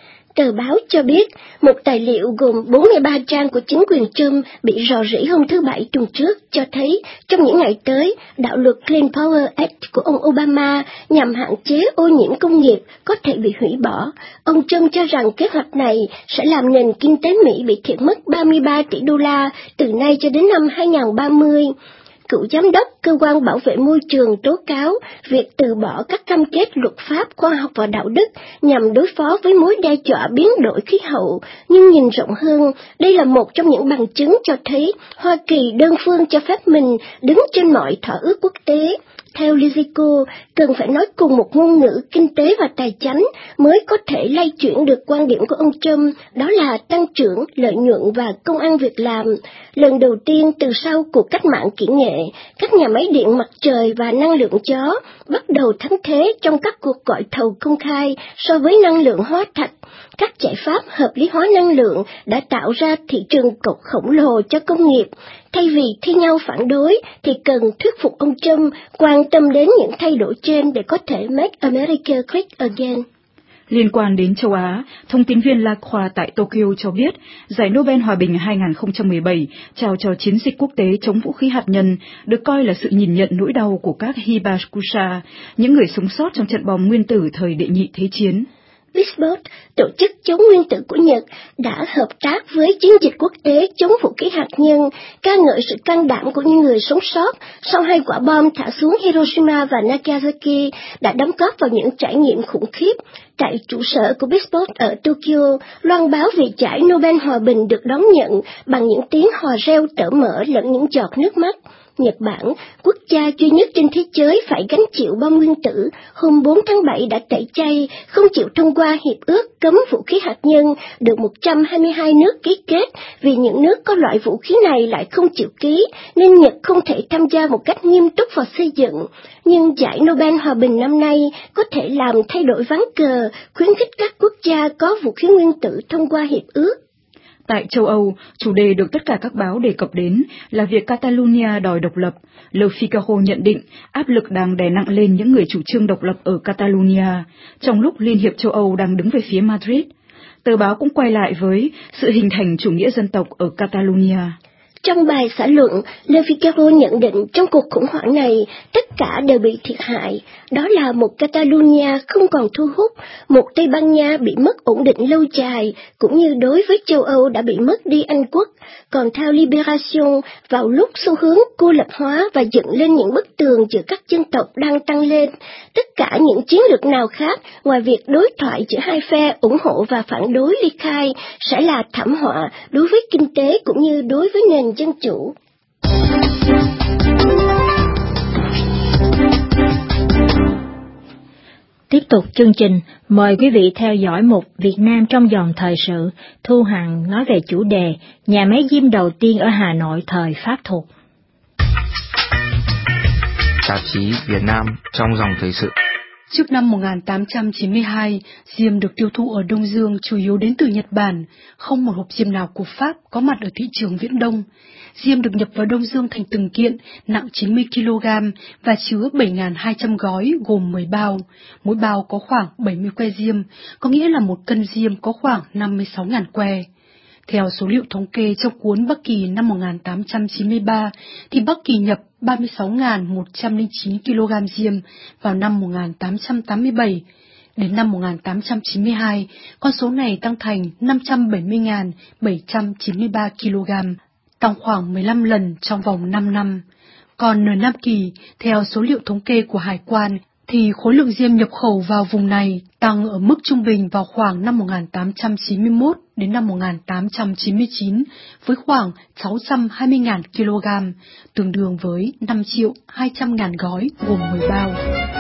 Tờ báo cho biết, một tài liệu gồm bốn mươi ba trang của chính quyền Trump bị rò rỉ hôm thứ Bảy tuần trước cho thấy trong những ngày tới, đạo luật Clean Power Act của ông Obama nhằm hạn chế ô nhiễm công nghiệp có thể bị hủy bỏ. Ông Trump cho rằng kế hoạch này sẽ làm nền kinh tế Mỹ bị thiệt mất ba mươi ba tỷ đô la từ nay cho đến năm hai không ba không. Cựu giám đốc cơ quan bảo vệ môi trường tố cáo việc từ bỏ các cam kết luật pháp khoa học và đạo đức nhằm đối phó với mối đe dọa biến đổi khí hậu, nhưng nhìn rộng hơn, đây là một trong những bằng chứng cho thấy Hoa Kỳ đơn phương cho phép mình đứng trên mọi thỏa ước quốc tế. Theo Leseco, cần phải nói cùng một ngôn ngữ kinh tế và tài chánh mới có thể lay chuyển được quan điểm của ông Trump, đó là tăng trưởng, lợi nhuận và công ăn việc làm. Lần đầu tiên từ sau cuộc cách mạng kỹ nghệ, các nhà máy điện mặt trời và năng lượng gió bắt đầu thắng thế trong các cuộc gọi thầu công khai so với năng lượng hóa thạch. Các giải pháp hợp lý hóa năng lượng đã tạo ra thị trường cộc khổng lồ cho công nghiệp. Thay vì thi nhau phản đối, thì cần thuyết phục ông Trump quan tâm đến những thay đổi trên để có thể make America great again. Liên quan đến châu Á, thông tin viên La Croix tại Tokyo cho biết, giải Nobel Hòa bình hai không một bảy trao cho chiến dịch quốc tế chống vũ khí hạt nhân được coi là sự nhìn nhận nỗi đau của các Hibakusha, những người sống sót trong trận bom nguyên tử thời đệ nhị thế chiến. Blitzbot, tổ chức chống nguyên tử của Nhật, đã hợp tác với chiến dịch quốc tế chống vũ khí hạt nhân, ca ngợi sự can đảm của những người sống sót sau hai quả bom thả xuống Hiroshima và Nagasaki đã đóng góp vào những trải nghiệm khủng khiếp. Tại trụ sở của Blitzbot ở Tokyo, loan báo về giải Nobel Hòa bình được đón nhận bằng những tiếng hò reo tở mở lẫn những giọt nước mắt. Nhật Bản, quốc gia duy nhất trên thế giới phải gánh chịu bom nguyên tử, hôm bốn tháng bảy đã tẩy chay, không chịu thông qua hiệp ước cấm vũ khí hạt nhân được một trăm hai mươi hai nước ký kết, vì những nước có loại vũ khí này lại không chịu ký, nên Nhật không thể tham gia một cách nghiêm túc vào xây dựng. Nhưng giải Nobel Hòa bình năm nay có thể làm thay đổi ván cờ, khuyến khích các quốc gia có vũ khí nguyên tử thông qua hiệp ước. Tại châu Âu, chủ đề được tất cả các báo đề cập đến là việc Catalonia đòi độc lập. Le Figaro nhận định áp lực đang đè nặng lên những người chủ trương độc lập ở Catalonia, trong lúc Liên hiệp châu Âu đang đứng về phía Madrid. Tờ báo cũng quay lại với sự hình thành chủ nghĩa dân tộc ở Catalonia. Trong bài xã luận, Le Figaro nhận định trong cuộc khủng hoảng này, tất cả đều bị thiệt hại. Đó là một Catalonia không còn thu hút, một Tây Ban Nha bị mất ổn định lâu dài, cũng như đối với châu Âu đã bị mất đi Anh quốc. Còn theo Libération, vào lúc xu hướng cô lập hóa và dựng lên những bức tường giữa các dân tộc đang tăng lên, tất cả những chiến lược nào khác ngoài việc đối thoại giữa hai phe ủng hộ và phản đối ly khai sẽ là thảm họa đối với kinh tế cũng như đối với nền dân chủ. Tiếp tục chương trình, mời quý vị theo dõi mục Việt Nam trong dòng thời sự. Thu Hằng nói về chủ đề nhà máy diêm đầu tiên ở Hà Nội thời Pháp thuộc. Tạp chí Việt Nam trong dòng thời sự. Trước năm một nghìn tám trăm chín mươi hai, diêm được tiêu thụ ở Đông Dương chủ yếu đến từ Nhật Bản, không một hộp diêm nào của Pháp có mặt ở thị trường Viễn Đông. Diêm được nhập vào Đông Dương thành từng kiện, nặng chín mươi ki lô gam và chứa bảy nghìn hai trăm gói gồm mười bao. Mỗi bao có khoảng bảy mươi que diêm, có nghĩa là một cân diêm có khoảng năm mươi sáu nghìn que. Theo số liệu thống kê trong cuốn Bắc Kỳ năm một nghìn tám trăm chín mươi ba, thì Bắc Kỳ nhập ba mươi sáu nghìn một trăm lẻ chín ki lô gam diêm vào năm một nghìn tám trăm tám mươi bảy. Đến năm một nghìn tám trăm chín mươi hai, con số này tăng thành năm trăm bảy mươi nghìn bảy trăm chín mươi ba ki lô gam, tăng khoảng mười lăm lần trong vòng năm năm. Còn nửa Nam Kỳ, theo số liệu thống kê của Hải quan, thì khối lượng diêm nhập khẩu vào vùng này tăng ở mức trung bình vào khoảng năm một nghìn tám trăm chín mươi mốt đến năm một nghìn tám trăm chín mươi chín với khoảng sáu trăm hai mươi nghìn ki lô gam, tương đương với năm triệu hai trăm nghìn gói gồm mười bao.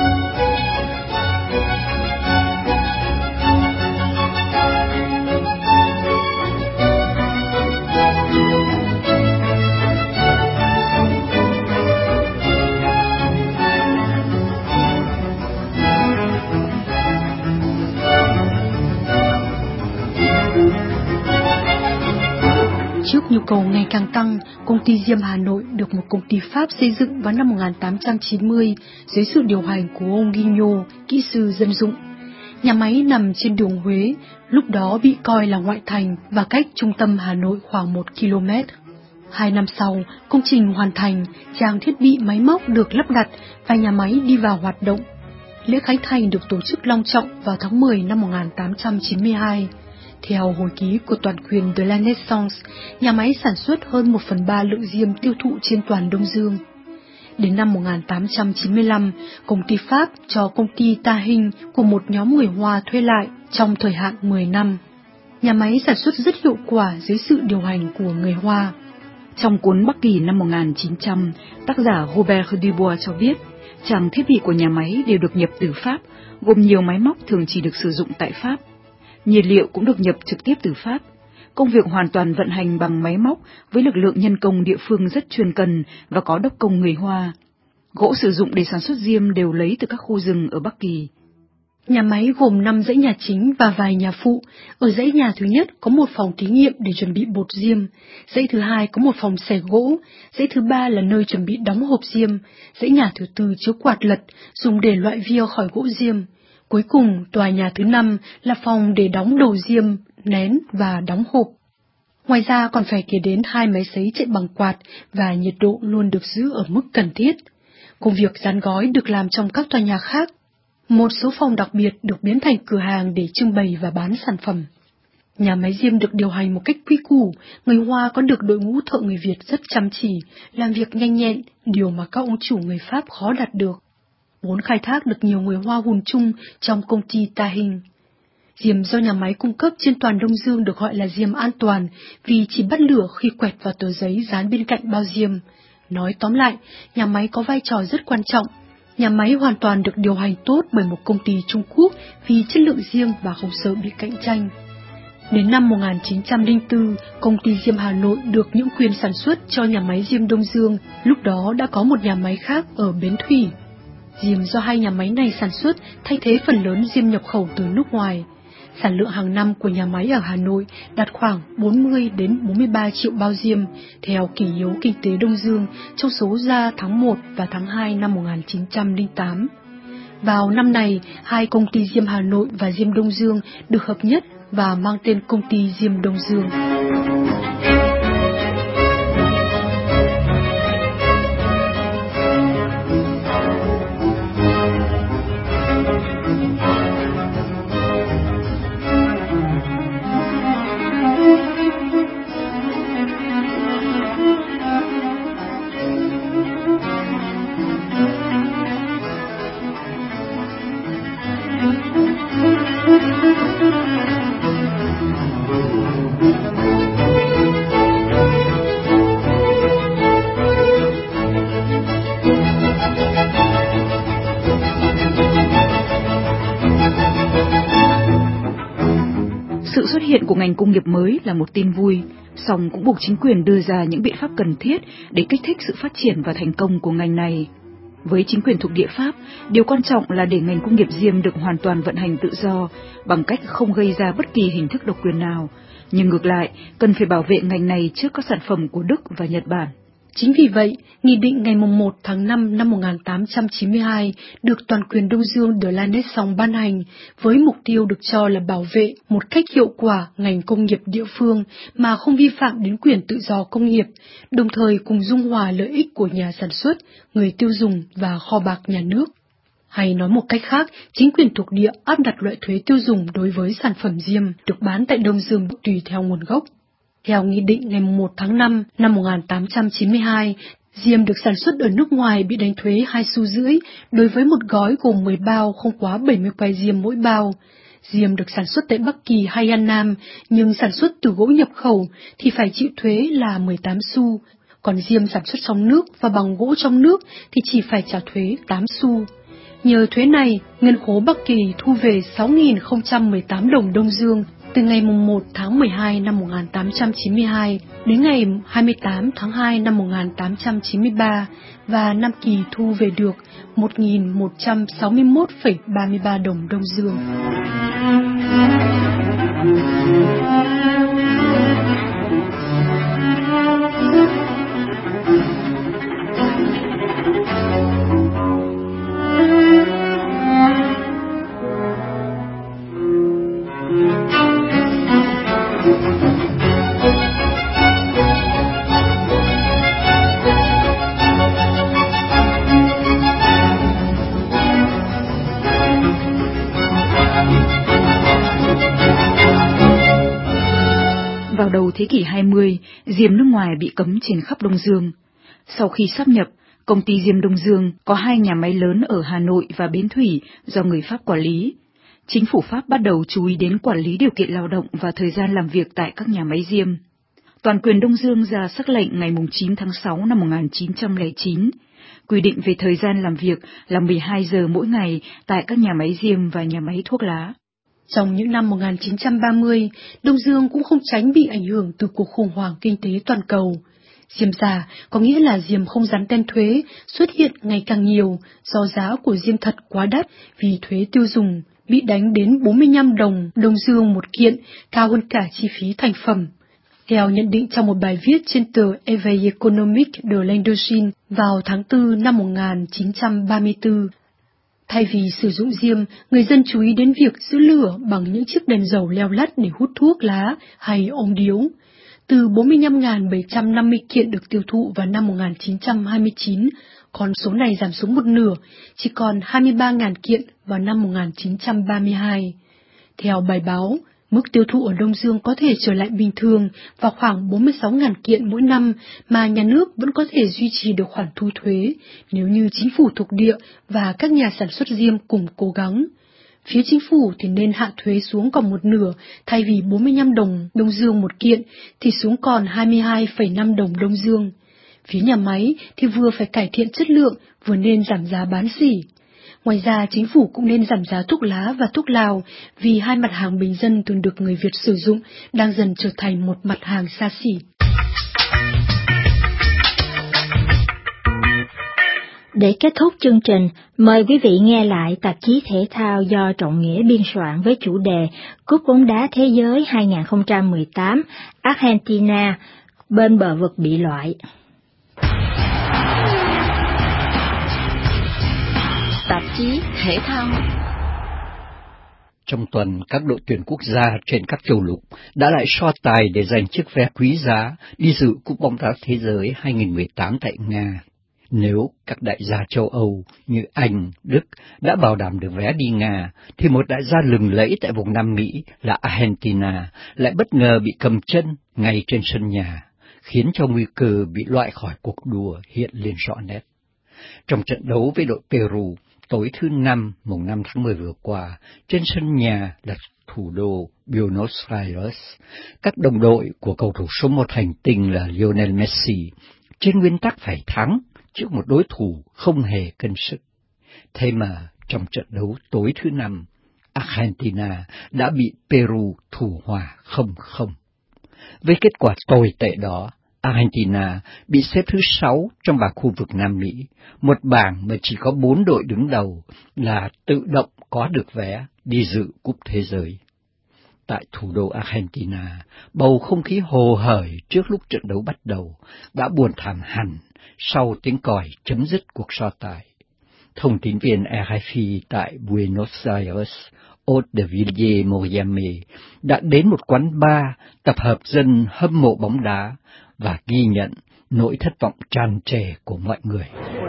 Trước nhu cầu ngày càng tăng, công ty diêm Hà Nội được một công ty Pháp xây dựng vào năm một nghìn tám trăm chín mươi dưới sự điều hành của ông Guignot, kỹ sư dân dụng. Nhà máy nằm trên đường Huế, lúc đó bị coi là ngoại thành và cách trung tâm Hà Nội khoảng một ki lô mét. Hai năm sau, công trình hoàn thành, trang thiết bị máy móc được lắp đặt và nhà máy đi vào hoạt động. Lễ khánh thành được tổ chức long trọng vào tháng mười năm một nghìn tám trăm chín mươi hai. Theo hồi ký của toàn quyền de la Naissance, nhà máy sản xuất hơn một phần ba lượng diêm tiêu thụ trên toàn Đông Dương. Đến năm một nghìn tám trăm chín mươi lăm, công ty Pháp cho công ty Ta Hình của một nhóm người Hoa thuê lại trong thời hạn mười năm. Nhà máy sản xuất rất hiệu quả dưới sự điều hành của người Hoa. Trong cuốn Bắc Kỳ năm một nghìn chín trăm, tác giả Robert Dubois cho biết, trang thiết bị của nhà máy đều được nhập từ Pháp, gồm nhiều máy móc thường chỉ được sử dụng tại Pháp. Nhiên liệu cũng được nhập trực tiếp từ Pháp. Công việc hoàn toàn vận hành bằng máy móc với lực lượng nhân công địa phương rất chuyên cần và có đốc công người Hoa. Gỗ sử dụng để sản xuất diêm đều lấy từ các khu rừng ở Bắc Kỳ. Nhà máy gồm năm dãy nhà chính và vài nhà phụ. Ở dãy nhà thứ nhất có một phòng thí nghiệm để chuẩn bị bột diêm. Dãy thứ hai có một phòng xẻ gỗ. Dãy thứ ba là nơi chuẩn bị đóng hộp diêm. Dãy nhà thứ tư chứa quạt lật, dùng để loại vía khỏi gỗ diêm. Cuối cùng, tòa nhà thứ năm là phòng để đóng đầu diêm, nén và đóng hộp. Ngoài ra còn phải kể đến hai máy sấy chạy bằng quạt và nhiệt độ luôn được giữ ở mức cần thiết. Công việc dán gói được làm trong các tòa nhà khác. Một số phòng đặc biệt được biến thành cửa hàng để trưng bày và bán sản phẩm. Nhà máy diêm được điều hành một cách quy củ, người Hoa có được đội ngũ thợ người Việt rất chăm chỉ, làm việc nhanh nhẹn, điều mà các ông chủ người Pháp khó đạt được. Vốn khai thác được nhiều người Hoa hùn chung trong công ty Ta Hình. Diêm do nhà máy cung cấp trên toàn Đông Dương được gọi là diêm an toàn vì chỉ bắt lửa khi quẹt vào tờ giấy dán bên cạnh bao diêm. Nói tóm lại, nhà máy có vai trò rất quan trọng. Nhà máy hoàn toàn được điều hành tốt bởi một công ty Trung Quốc vì chất lượng diêm và không sợ bị cạnh tranh. Đến năm một nghìn chín trăm lẻ bốn, công ty diêm Hà Nội được những quyền sản xuất cho nhà máy diêm Đông Dương, lúc đó đã có một nhà máy khác ở Bến Thủy. Diêm do hai nhà máy này sản xuất thay thế phần lớn diêm nhập khẩu từ nước ngoài. Sản lượng hàng năm của nhà máy ở Hà Nội đạt khoảng bốn mươi đến bốn mươi ba triệu bao diêm, theo kỷ yếu kinh tế Đông Dương trong số ra tháng một và tháng hai năm một nghìn chín trăm lẻ tám. Vào năm này, hai công ty diêm Hà Nội và diêm Đông Dương được hợp nhất và mang tên công ty diêm Đông Dương. Sự xuất hiện của ngành công nghiệp mới là một tin vui, song cũng buộc chính quyền đưa ra những biện pháp cần thiết để kích thích sự phát triển và thành công của ngành này. Với chính quyền thuộc địa Pháp, điều quan trọng là để ngành công nghiệp diêm được hoàn toàn vận hành tự do, bằng cách không gây ra bất kỳ hình thức độc quyền nào. Nhưng ngược lại, cần phải bảo vệ ngành này trước các sản phẩm của Đức và Nhật Bản. Chính vì vậy, Nghị định ngày một tháng năm năm một nghìn tám trăm chín mươi hai được Toàn quyền Đông Dương de la Nation ban hành, với mục tiêu được cho là bảo vệ một cách hiệu quả ngành công nghiệp địa phương mà không vi phạm đến quyền tự do công nghiệp, đồng thời cùng dung hòa lợi ích của nhà sản xuất, người tiêu dùng và kho bạc nhà nước. Hay nói một cách khác, chính quyền thuộc địa áp đặt loại thuế tiêu dùng đối với sản phẩm diêm được bán tại Đông Dương tùy theo nguồn gốc. Theo Nghị định ngày một tháng năm năm một nghìn tám trăm chín mươi hai, diêm được sản xuất ở nước ngoài bị đánh thuế hai xu rưỡi đối với một gói gồm mười bao không quá bảy mươi que diêm mỗi bao. Diêm được sản xuất tại Bắc Kỳ hay An Nam nhưng sản xuất từ gỗ nhập khẩu thì phải chịu thuế là mười tám xu, còn diêm sản xuất trong nước và bằng gỗ trong nước thì chỉ phải trả thuế tám xu. Nhờ thuế này, ngân khố Bắc Kỳ thu về sáu nghìn không trăm mười tám đồng Đông Dương từ ngày một tháng mười hai năm một nghìn tám trăm chín mươi hai đến ngày hai mươi tám tháng hai năm một nghìn tám trăm chín mươi ba, và Nam Kỳ thu về được một nghìn một trăm sáu mươi mốt phẩy ba mươi ba đồng Đông Dương. Vào đầu thế kỷ hai mươi, diêm nước ngoài bị cấm trên khắp Đông Dương. Sau khi sáp nhập, công ty diêm Đông Dương có hai nhà máy lớn ở Hà Nội và Bến Thủy do người Pháp quản lý. Chính phủ Pháp bắt đầu chú ý đến quản lý điều kiện lao động và thời gian làm việc tại các nhà máy diêm. Toàn quyền Đông Dương ra sắc lệnh ngày chín tháng sáu năm một nghìn chín trăm lẻ chín, quy định về thời gian làm việc là mười hai giờ mỗi ngày tại các nhà máy diêm và nhà máy thuốc lá. Trong những năm một nghìn chín trăm ba mươi, Đông Dương cũng không tránh bị ảnh hưởng từ cuộc khủng hoảng kinh tế toàn cầu. Diêm giả, có nghĩa là diêm không dán tem thuế, xuất hiện ngày càng nhiều do giá của diêm thật quá đắt vì thuế tiêu dùng, bị đánh đến bốn mươi lăm đồng Đông Dương một kiện, cao hơn cả chi phí thành phẩm. Theo nhận định trong một bài viết trên tờ Éveil économique de l'Indochine vào tháng tư năm một nghìn chín trăm ba mươi tư, thay vì sử dụng diêm, người dân chú ý đến việc giữ lửa bằng những chiếc đèn dầu leo lắt để hút thuốc lá hay ống điếu. Từ bốn mươi lăm nghìn bảy trăm năm mươi kiện được tiêu thụ vào năm một nghìn chín trăm hai mươi chín, con số này giảm xuống một nửa, chỉ còn hai mươi ba nghìn kiện vào năm một nghìn chín trăm ba mươi hai. Theo bài báo, mức tiêu thụ ở Đông Dương có thể trở lại bình thường vào khoảng bốn mươi sáu nghìn kiện mỗi năm mà nhà nước vẫn có thể duy trì được khoản thu thuế nếu như chính phủ thuộc địa và các nhà sản xuất diêm cùng cố gắng. Phía chính phủ thì nên hạ thuế xuống còn một nửa, thay vì bốn mươi lăm đồng Đông Dương một kiện thì xuống còn hai mươi hai phẩy năm đồng Đông Dương. Phía nhà máy thì vừa phải cải thiện chất lượng, vừa nên giảm giá bán sỉ. Ngoài ra, chính phủ cũng nên giảm giá thuốc lá và thuốc lào, vì hai mặt hàng bình dân thường được người Việt sử dụng đang dần trở thành một mặt hàng xa xỉ. Để kết thúc chương trình, mời quý vị nghe lại tạp chí thể thao do Trọng Nghĩa biên soạn với chủ đề Cúp bóng đá thế giới hai không một tám, Argentina, bên bờ vực bị loại. Tạp chí thể thao. Trong tuần, các đội tuyển quốc gia trên các châu lục đã lại so tài để giành chiếc vé quý giá đi dự Cúp bóng đá thế giới hai không một tám tại Nga. Nếu các đại gia châu Âu như Anh, Đức đã bảo đảm được vé đi Nga, thì một đại gia lừng lẫy tại vùng Nam Mỹ là Argentina lại bất ngờ bị cầm chân ngay trên sân nhà, khiến cho nguy cơ bị loại khỏi cuộc đua hiện lên rõ nét. Trong trận đấu với đội Peru, tối thứ Năm, mùng năm tháng mười vừa qua, trên sân nhà là thủ đô Buenos Aires, các đồng đội của cầu thủ số một hành tinh là Lionel Messi, trên nguyên tắc phải thắng trước một đối thủ không hề cân sức. Thế mà trong trận đấu tối thứ Năm, Argentina đã bị Peru thủ hòa không không. Với kết quả tồi tệ đó, Argentina bị xếp thứ sáu trong bảng khu vực Nam Mỹ, một bảng mà chỉ có bốn đội đứng đầu là tự động có được vé đi dự Cúp Thế giới. Tại thủ đô Argentina, bầu không khí hồ hởi trước lúc trận đấu bắt đầu đã buồn thảm hẳn sau tiếng còi chấm dứt cuộc so tài. Thông tín viên R F I tại Buenos Aires, Odeville Moyame, đã đến một quán bar tập hợp dân hâm mộ bóng đá và ghi nhận nỗi thất vọng tràn trề của mọi người.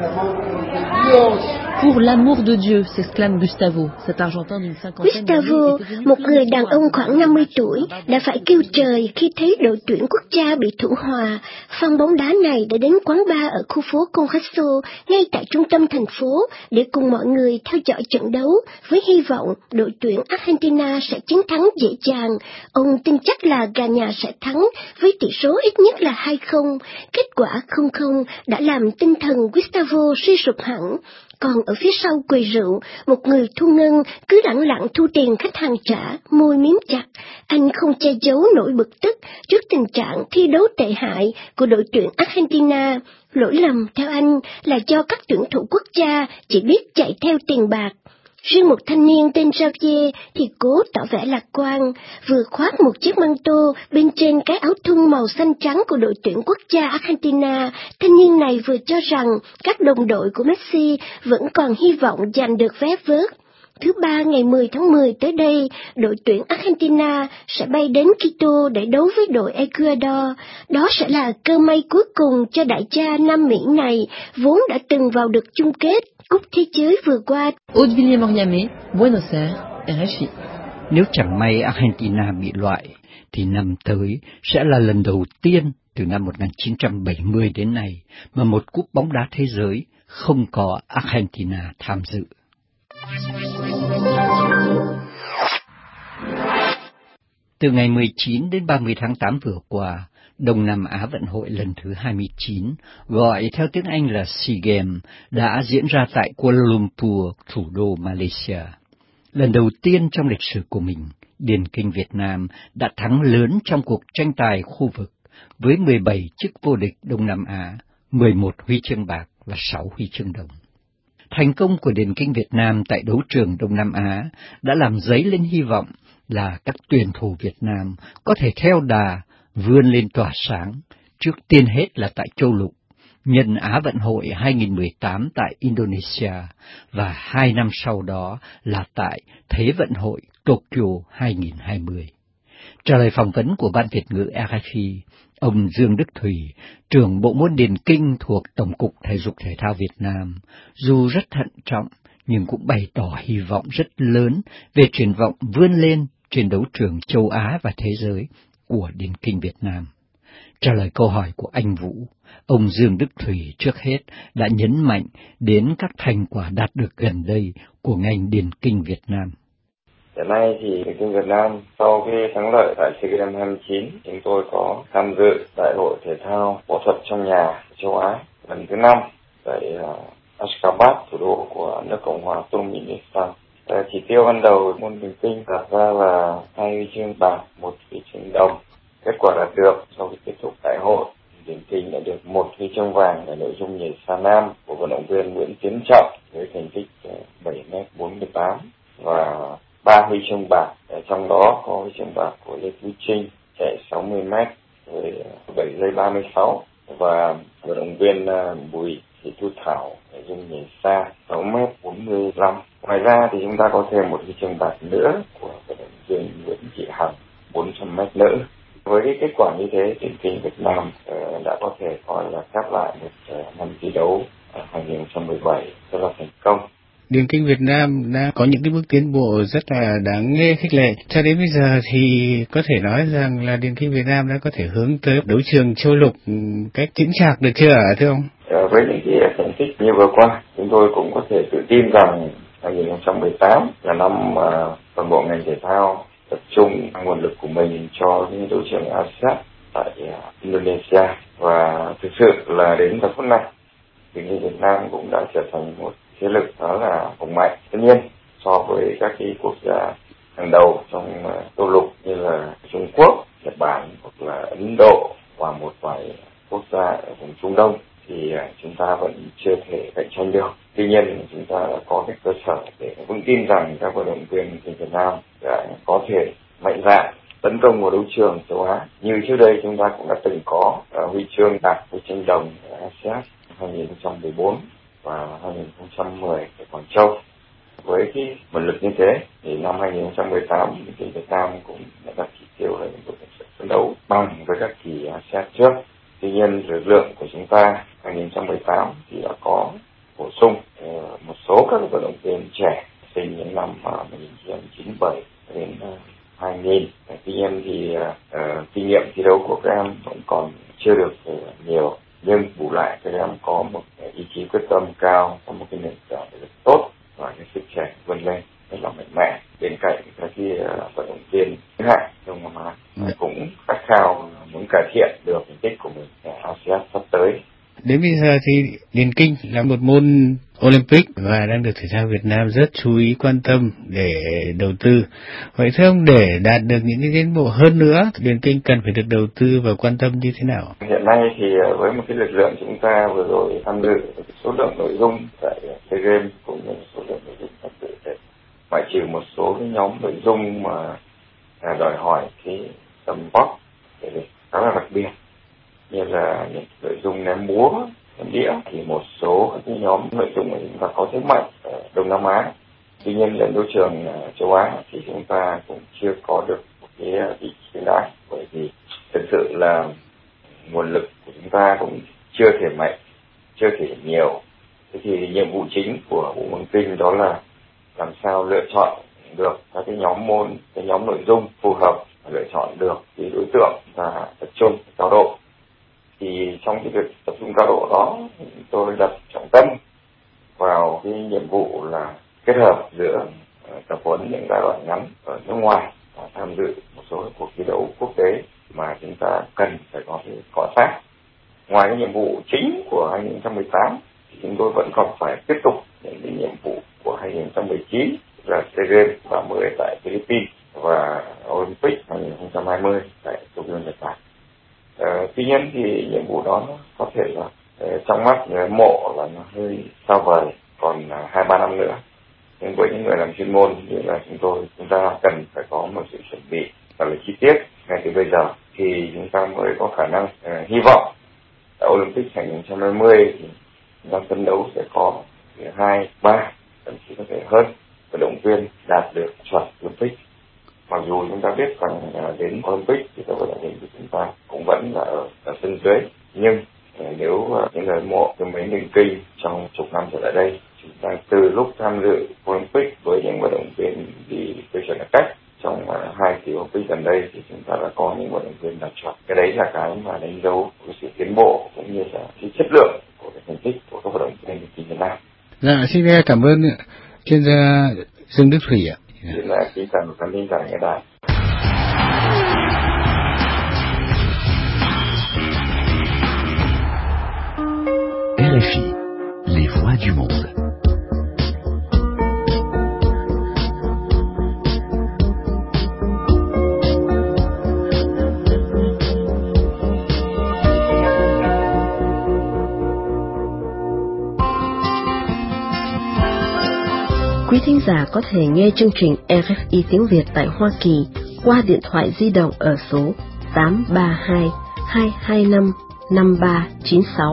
Pour l'amour de Dieu, s'exclame Gustavo, cet Argentin d'une cinquantaine Gustavo, một người đàn ông khoảng năm mươi tuổi, đã phải kêu trời khi thấy đội tuyển quốc gia bị thủ hòa. Fan bóng đá này đã đến quán bar ở khu phố Congreso, ngay tại trung tâm thành phố, để cùng mọi người theo dõi trận đấu, với hy vọng đội tuyển Argentina sẽ chiến thắng dễ dàng. Ông tin chắc là gà nhà sẽ thắng, với tỷ số ít nhất là hai không. Kết quả không không đã làm tinh thần Gustavo suy sụp hẳn. Còn ở phía sau quầy rượu, một người thu ngân cứ lẳng lặng thu tiền khách hàng trả, môi miếm chặt. Anh không che giấu nỗi bực tức trước tình trạng thi đấu tệ hại của đội tuyển Argentina. Lỗi lầm theo anh là do các tuyển thủ quốc gia chỉ biết chạy theo tiền bạc. Riêng một thanh niên tên Javier thì cố tỏ vẻ lạc quan, vừa khoác một chiếc măng tô bên trên cái áo thun màu xanh trắng của đội tuyển quốc gia Argentina. Thanh niên này vừa cho rằng các đồng đội của Messi vẫn còn hy vọng giành được vé vớt. Thứ ba ngày mười tháng mười tới đây, đội tuyển Argentina sẽ bay đến Quito để đấu với đội Ecuador. Đó sẽ là cơ may cuối cùng cho đại gia Nam Mỹ này, vốn đã từng vào được chung kết Cúp Thế giới vừa qua. Odeville Moyame, Buenos Aires, R F I. Nếu chẳng may Argentina bị loại, thì năm tới sẽ là lần đầu tiên từ năm một nghìn chín trăm bảy mươi đến nay mà một cúp bóng đá thế giới không có Argentina tham dự. Từ ngày mười chín đến ba mươi tháng tám vừa qua, Đông Nam Á Vận hội lần thứ hai mươi chín, gọi theo tiếng Anh là SEA Games, đã diễn ra tại Kuala Lumpur, thủ đô Malaysia. Lần đầu tiên trong lịch sử của mình, điền kinh Việt Nam đã thắng lớn trong cuộc tranh tài khu vực với mười bảy chức vô địch Đông Nam Á, mười một huy chương bạc và sáu huy chương đồng. Thành công của điền kinh Việt Nam tại đấu trường Đông Nam Á đã làm dấy lên hy vọng là các tuyển thủ Việt Nam có thể theo đà vươn lên tỏa sáng, trước tiên hết là tại châu lục, nhân Á Vận hội hai không một tám tại Indonesia, và hai năm sau đó là tại Thế vận hội Tokyo hai không hai không. Trả lời phỏng vấn của Ban Việt ngữ R F I, ông Dương Đức Thủy, trưởng bộ môn điền kinh thuộc Tổng cục Thể dục Thể thao Việt Nam, dù rất thận trọng nhưng cũng bày tỏ hy vọng rất lớn về triển vọng vươn lên trên đấu trường châu Á và thế giới của điền kinh Việt Nam. Trả lời câu hỏi của anh Vũ, ông Dương Đức Thủy trước hết đã nhấn mạnh đến các thành quả đạt được gần đây của ngành điền kinh Việt Nam. Hiện nay thì điền kinh Việt Nam sau khi thắng lợi tại SEA Games hai mươi chín, chúng tôi có tham dự Đại hội thể thao võ thuật trong nhà châu Á lần thứ năm tại Ashgabat, thủ đô của nước Cộng hòa Turkmenistan. Chỉ tiêu ban đầu môn điền kinh đặt ra là hai huy chương bạc, một huy chương đồng. Kết quả đạt được sau khi kết thúc đại hội, điền kinh đã được một huy chương vàng ở nội dung nhảy xa nam của vận động viên Nguyễn Tiến Trọng với thành tích bảy mét bốn mươi tám và ba huy chương bạc, trong đó có huy chương bạc của Lê Quý Trinh chạy sáu mươi mét với bảy giây ba mươi sáu, và vận động viên Bùi Thị Thu Thảo nội dung nhảy xa sáu mét bốn mươi lăm. Ngoài ra thì chúng ta có thêm một huy chương bạc nữa của vận động viên Nguyễn Thị Hằng bốn trăm mét nữ. Với cái kết quả như thế, điền kinh Việt Nam uh, đã có thể coi là khép lại một uh, năm thi đấu ở hai không một bảy rất là thành công. Điền kinh Việt Nam đã có những cái bước tiến bộ rất là đáng nghe khích lệ. Cho đến bây giờ thì có thể nói rằng là điền kinh Việt Nam đã có thể hướng tới đấu trường châu lục cách chững chạc được chưa thưa ông? Uh, với những cái thành tích như vừa qua, chúng tôi cũng có thể tự tin rằng hai không một tám là năm mà uh, toàn bộ ngành thể thao tập trung nguồn lực của mình cho những đấu trường a sê an tại Indonesia, và thực sự là đến giờ phút này điền kinh Việt Nam cũng đã trở thành một thế lực đó là hùng mạnh. Tất nhiên so với các cái quốc gia hàng đầu trong châu lục như là Trung Quốc, Nhật Bản hoặc là Ấn Độ và một vài quốc gia ở vùng Trung Đông thì chúng ta vẫn chưa thể cạnh tranh được. Tuy nhiên chúng ta đã có cái cơ sở để vững tin rằng các vận động viên của Việt Nam đã có thể mạnh dạn tấn công vào đấu trường châu Á như trước đây chúng ta cũng đã từng có uh, huy chương đạt huy chương đồng ở a sê an hai không một bốn và hai không một không ở Quảng Châu. Với cái nguồn lực như thế thì năm hai không một tám thì Việt Nam cũng đã đặt chỉ tiêu là chúng tôi sẽ phấn đấu bằng với các kỳ a sê an trước. Tuy nhiên lực lượng của chúng ta hai không một tám thì đã có bổ sung uh, một số các vận động viên trẻ sinh những năm uh, một nghìn chín trăm chín mươi bảy đến uh, hai nghìn. Tuy nhiên thì uh, kinh nghiệm thi đấu của các em vẫn còn chưa được uh, nhiều, nhưng bù lại các em có một uh, ý chí quyết tâm cao, có một cái nền tảng rất tốt và cái sức trẻ vươn lên rất là mạnh mẽ. Bên cạnh các cái uh, vận động viên hạng Đông Nam Á uh, cũng khát khao muốn cải thiện được thành tích của mình ở a sê an sắp tới. Đến bây giờ thì điền kinh là một môn Olympic và đang được thể thao Việt Nam rất chú ý quan tâm để đầu tư. Vậy thưa ông, để đạt được những cái tiến bộ hơn nữa, điền kinh cần phải được đầu tư và quan tâm như thế nào? Hiện nay thì với một cái lực lượng chúng ta vừa rồi tham dự số lượng nội dung tại SEA Games cũng như số lượng nội dung tham dự tại, ngoại trừ một số cái nhóm nội dung mà đòi hỏi cái tầm vóc để khá là đặc biệt, như là những nội dung ném búa, ném đĩa, thì một số các nhóm nội dung mà chúng ta có thế mạnh ở Đông Nam Á. Tuy nhiên lên đấu trường châu Á thì chúng ta cũng chưa có được một cái vị trí đãi, bởi vì thực sự là nguồn lực của chúng ta cũng chưa thể mạnh, chưa thể nhiều. Thế thì nhiệm vụ chính của Bộ Môn Kinh đó là làm sao lựa chọn được các cái nhóm môn, cái nhóm nội dung phù hợp, lựa chọn được cái đối tượng và tập trung cao độ. Thì trong cái việc tập trung cao độ đó, tôi đặt trọng tâm vào cái nhiệm vụ là kết hợp giữa tập huấn những giai đoạn ngắn ở nước ngoài và tham dự một số cuộc thi đấu quốc tế mà chúng ta cần phải có cái cọ sát. Ngoài cái nhiệm vụ chính của hai không một tám thì chúng tôi vẫn còn phải tiếp tục những cái nhiệm vụ của hai không một chín là SEA Games ba mươi tại Philippines và Olympic hai không hai không tại Tokyo, Nhật Bản. Uh, tuy nhiên thì nhiệm vụ đó có thể là uh, trong mắt người hâm mộ là nó hơi xa vời, còn hai uh, ba năm nữa. Nhưng với những người làm chuyên môn như là chúng tôi, chúng ta cần phải có một sự chuẩn bị và là chi tiết ngay từ bây giờ thì chúng ta mới có khả năng uh, hy vọng tại Olympic hai không hai không thì chúng ta phấn đấu sẽ có hai, ba, thậm chí có thể hơn vận động viên đạt được chuẩn Olympic. Mặc dù chúng ta biết rằng đến Olympic thì các vận động viên của chúng ta cũng vẫn là ở, ở sân dưới, nhưng nếu những người hâm mộ yêu mến điền kinh trong chục năm trở lại đây, chúng ta từ lúc tham dự Olympic với những vận động viên đi tiêu chuẩn đặc cách trong hai kỳ Olympic gần đây thì chúng ta đã có những vận động viên đạt chuẩn. Cái đấy là cái mà đánh dấu của sự tiến bộ cũng như là cái chất lượng của cái thành tích của các vận động viên điền kinh Việt Nam. Dạ, xin cảm ơn chuyên gia Dương Đức Thủy ạ. Xin là kính chào và cảm ơn cả nghe đài. R F I, les voix du monde. Quý thính giả có thể nghe chương trình R F I tiếng Việt tại Hoa Kỳ qua điện thoại di động ở số tám ba hai, hai hai năm, năm ba chín sáu.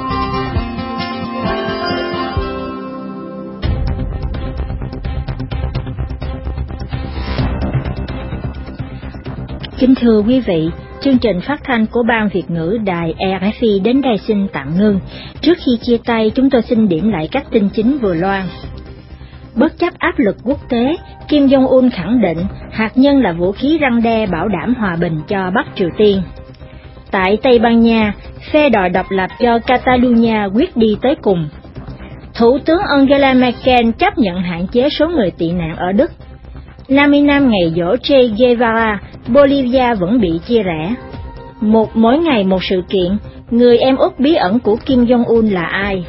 Kính thưa quý vị, chương trình phát thanh của Ban Việt ngữ đài R F I đến đây xin tạm ngưng. Trước khi chia tay, chúng tôi xin điểm lại các tin chính vừa loan. Bất chấp áp lực quốc tế, Kim Jong-un khẳng định hạt nhân là vũ khí răn đe bảo đảm hòa bình cho Bắc Triều Tiên. Tại Tây Ban Nha, phe đòi độc lập cho Catalonia quyết đi tới cùng. Thủ tướng Angela Merkel chấp nhận hạn chế số người tị nạn ở Đức. năm mươi năm ngày giỗ Che Guevara, Bolivia vẫn bị chia rẽ. Một mỗi ngày một sự kiện, người em út bí ẩn của Kim Jong-un là ai?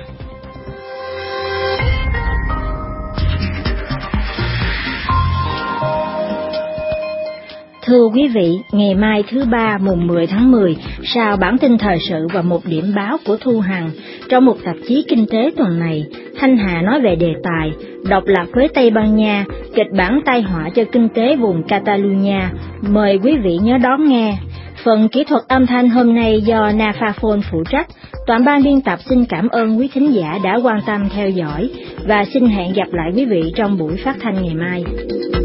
Thưa quý vị, ngày mai thứ ba mùng mười tháng mười, sau bản tin thời sự và một điểm báo của Thu Hằng, trong một tạp chí kinh tế tuần này, Thanh Hà nói về đề tài độc lập với Tây Ban Nha, kịch bản tai họa cho kinh tế vùng Catalonia. Mời quý vị nhớ đón nghe. Phần kỹ thuật âm thanh hôm nay do Nafaphone phụ trách. Toàn ban biên tập xin cảm ơn quý thính giả đã quan tâm theo dõi và xin hẹn gặp lại quý vị trong buổi phát thanh ngày mai.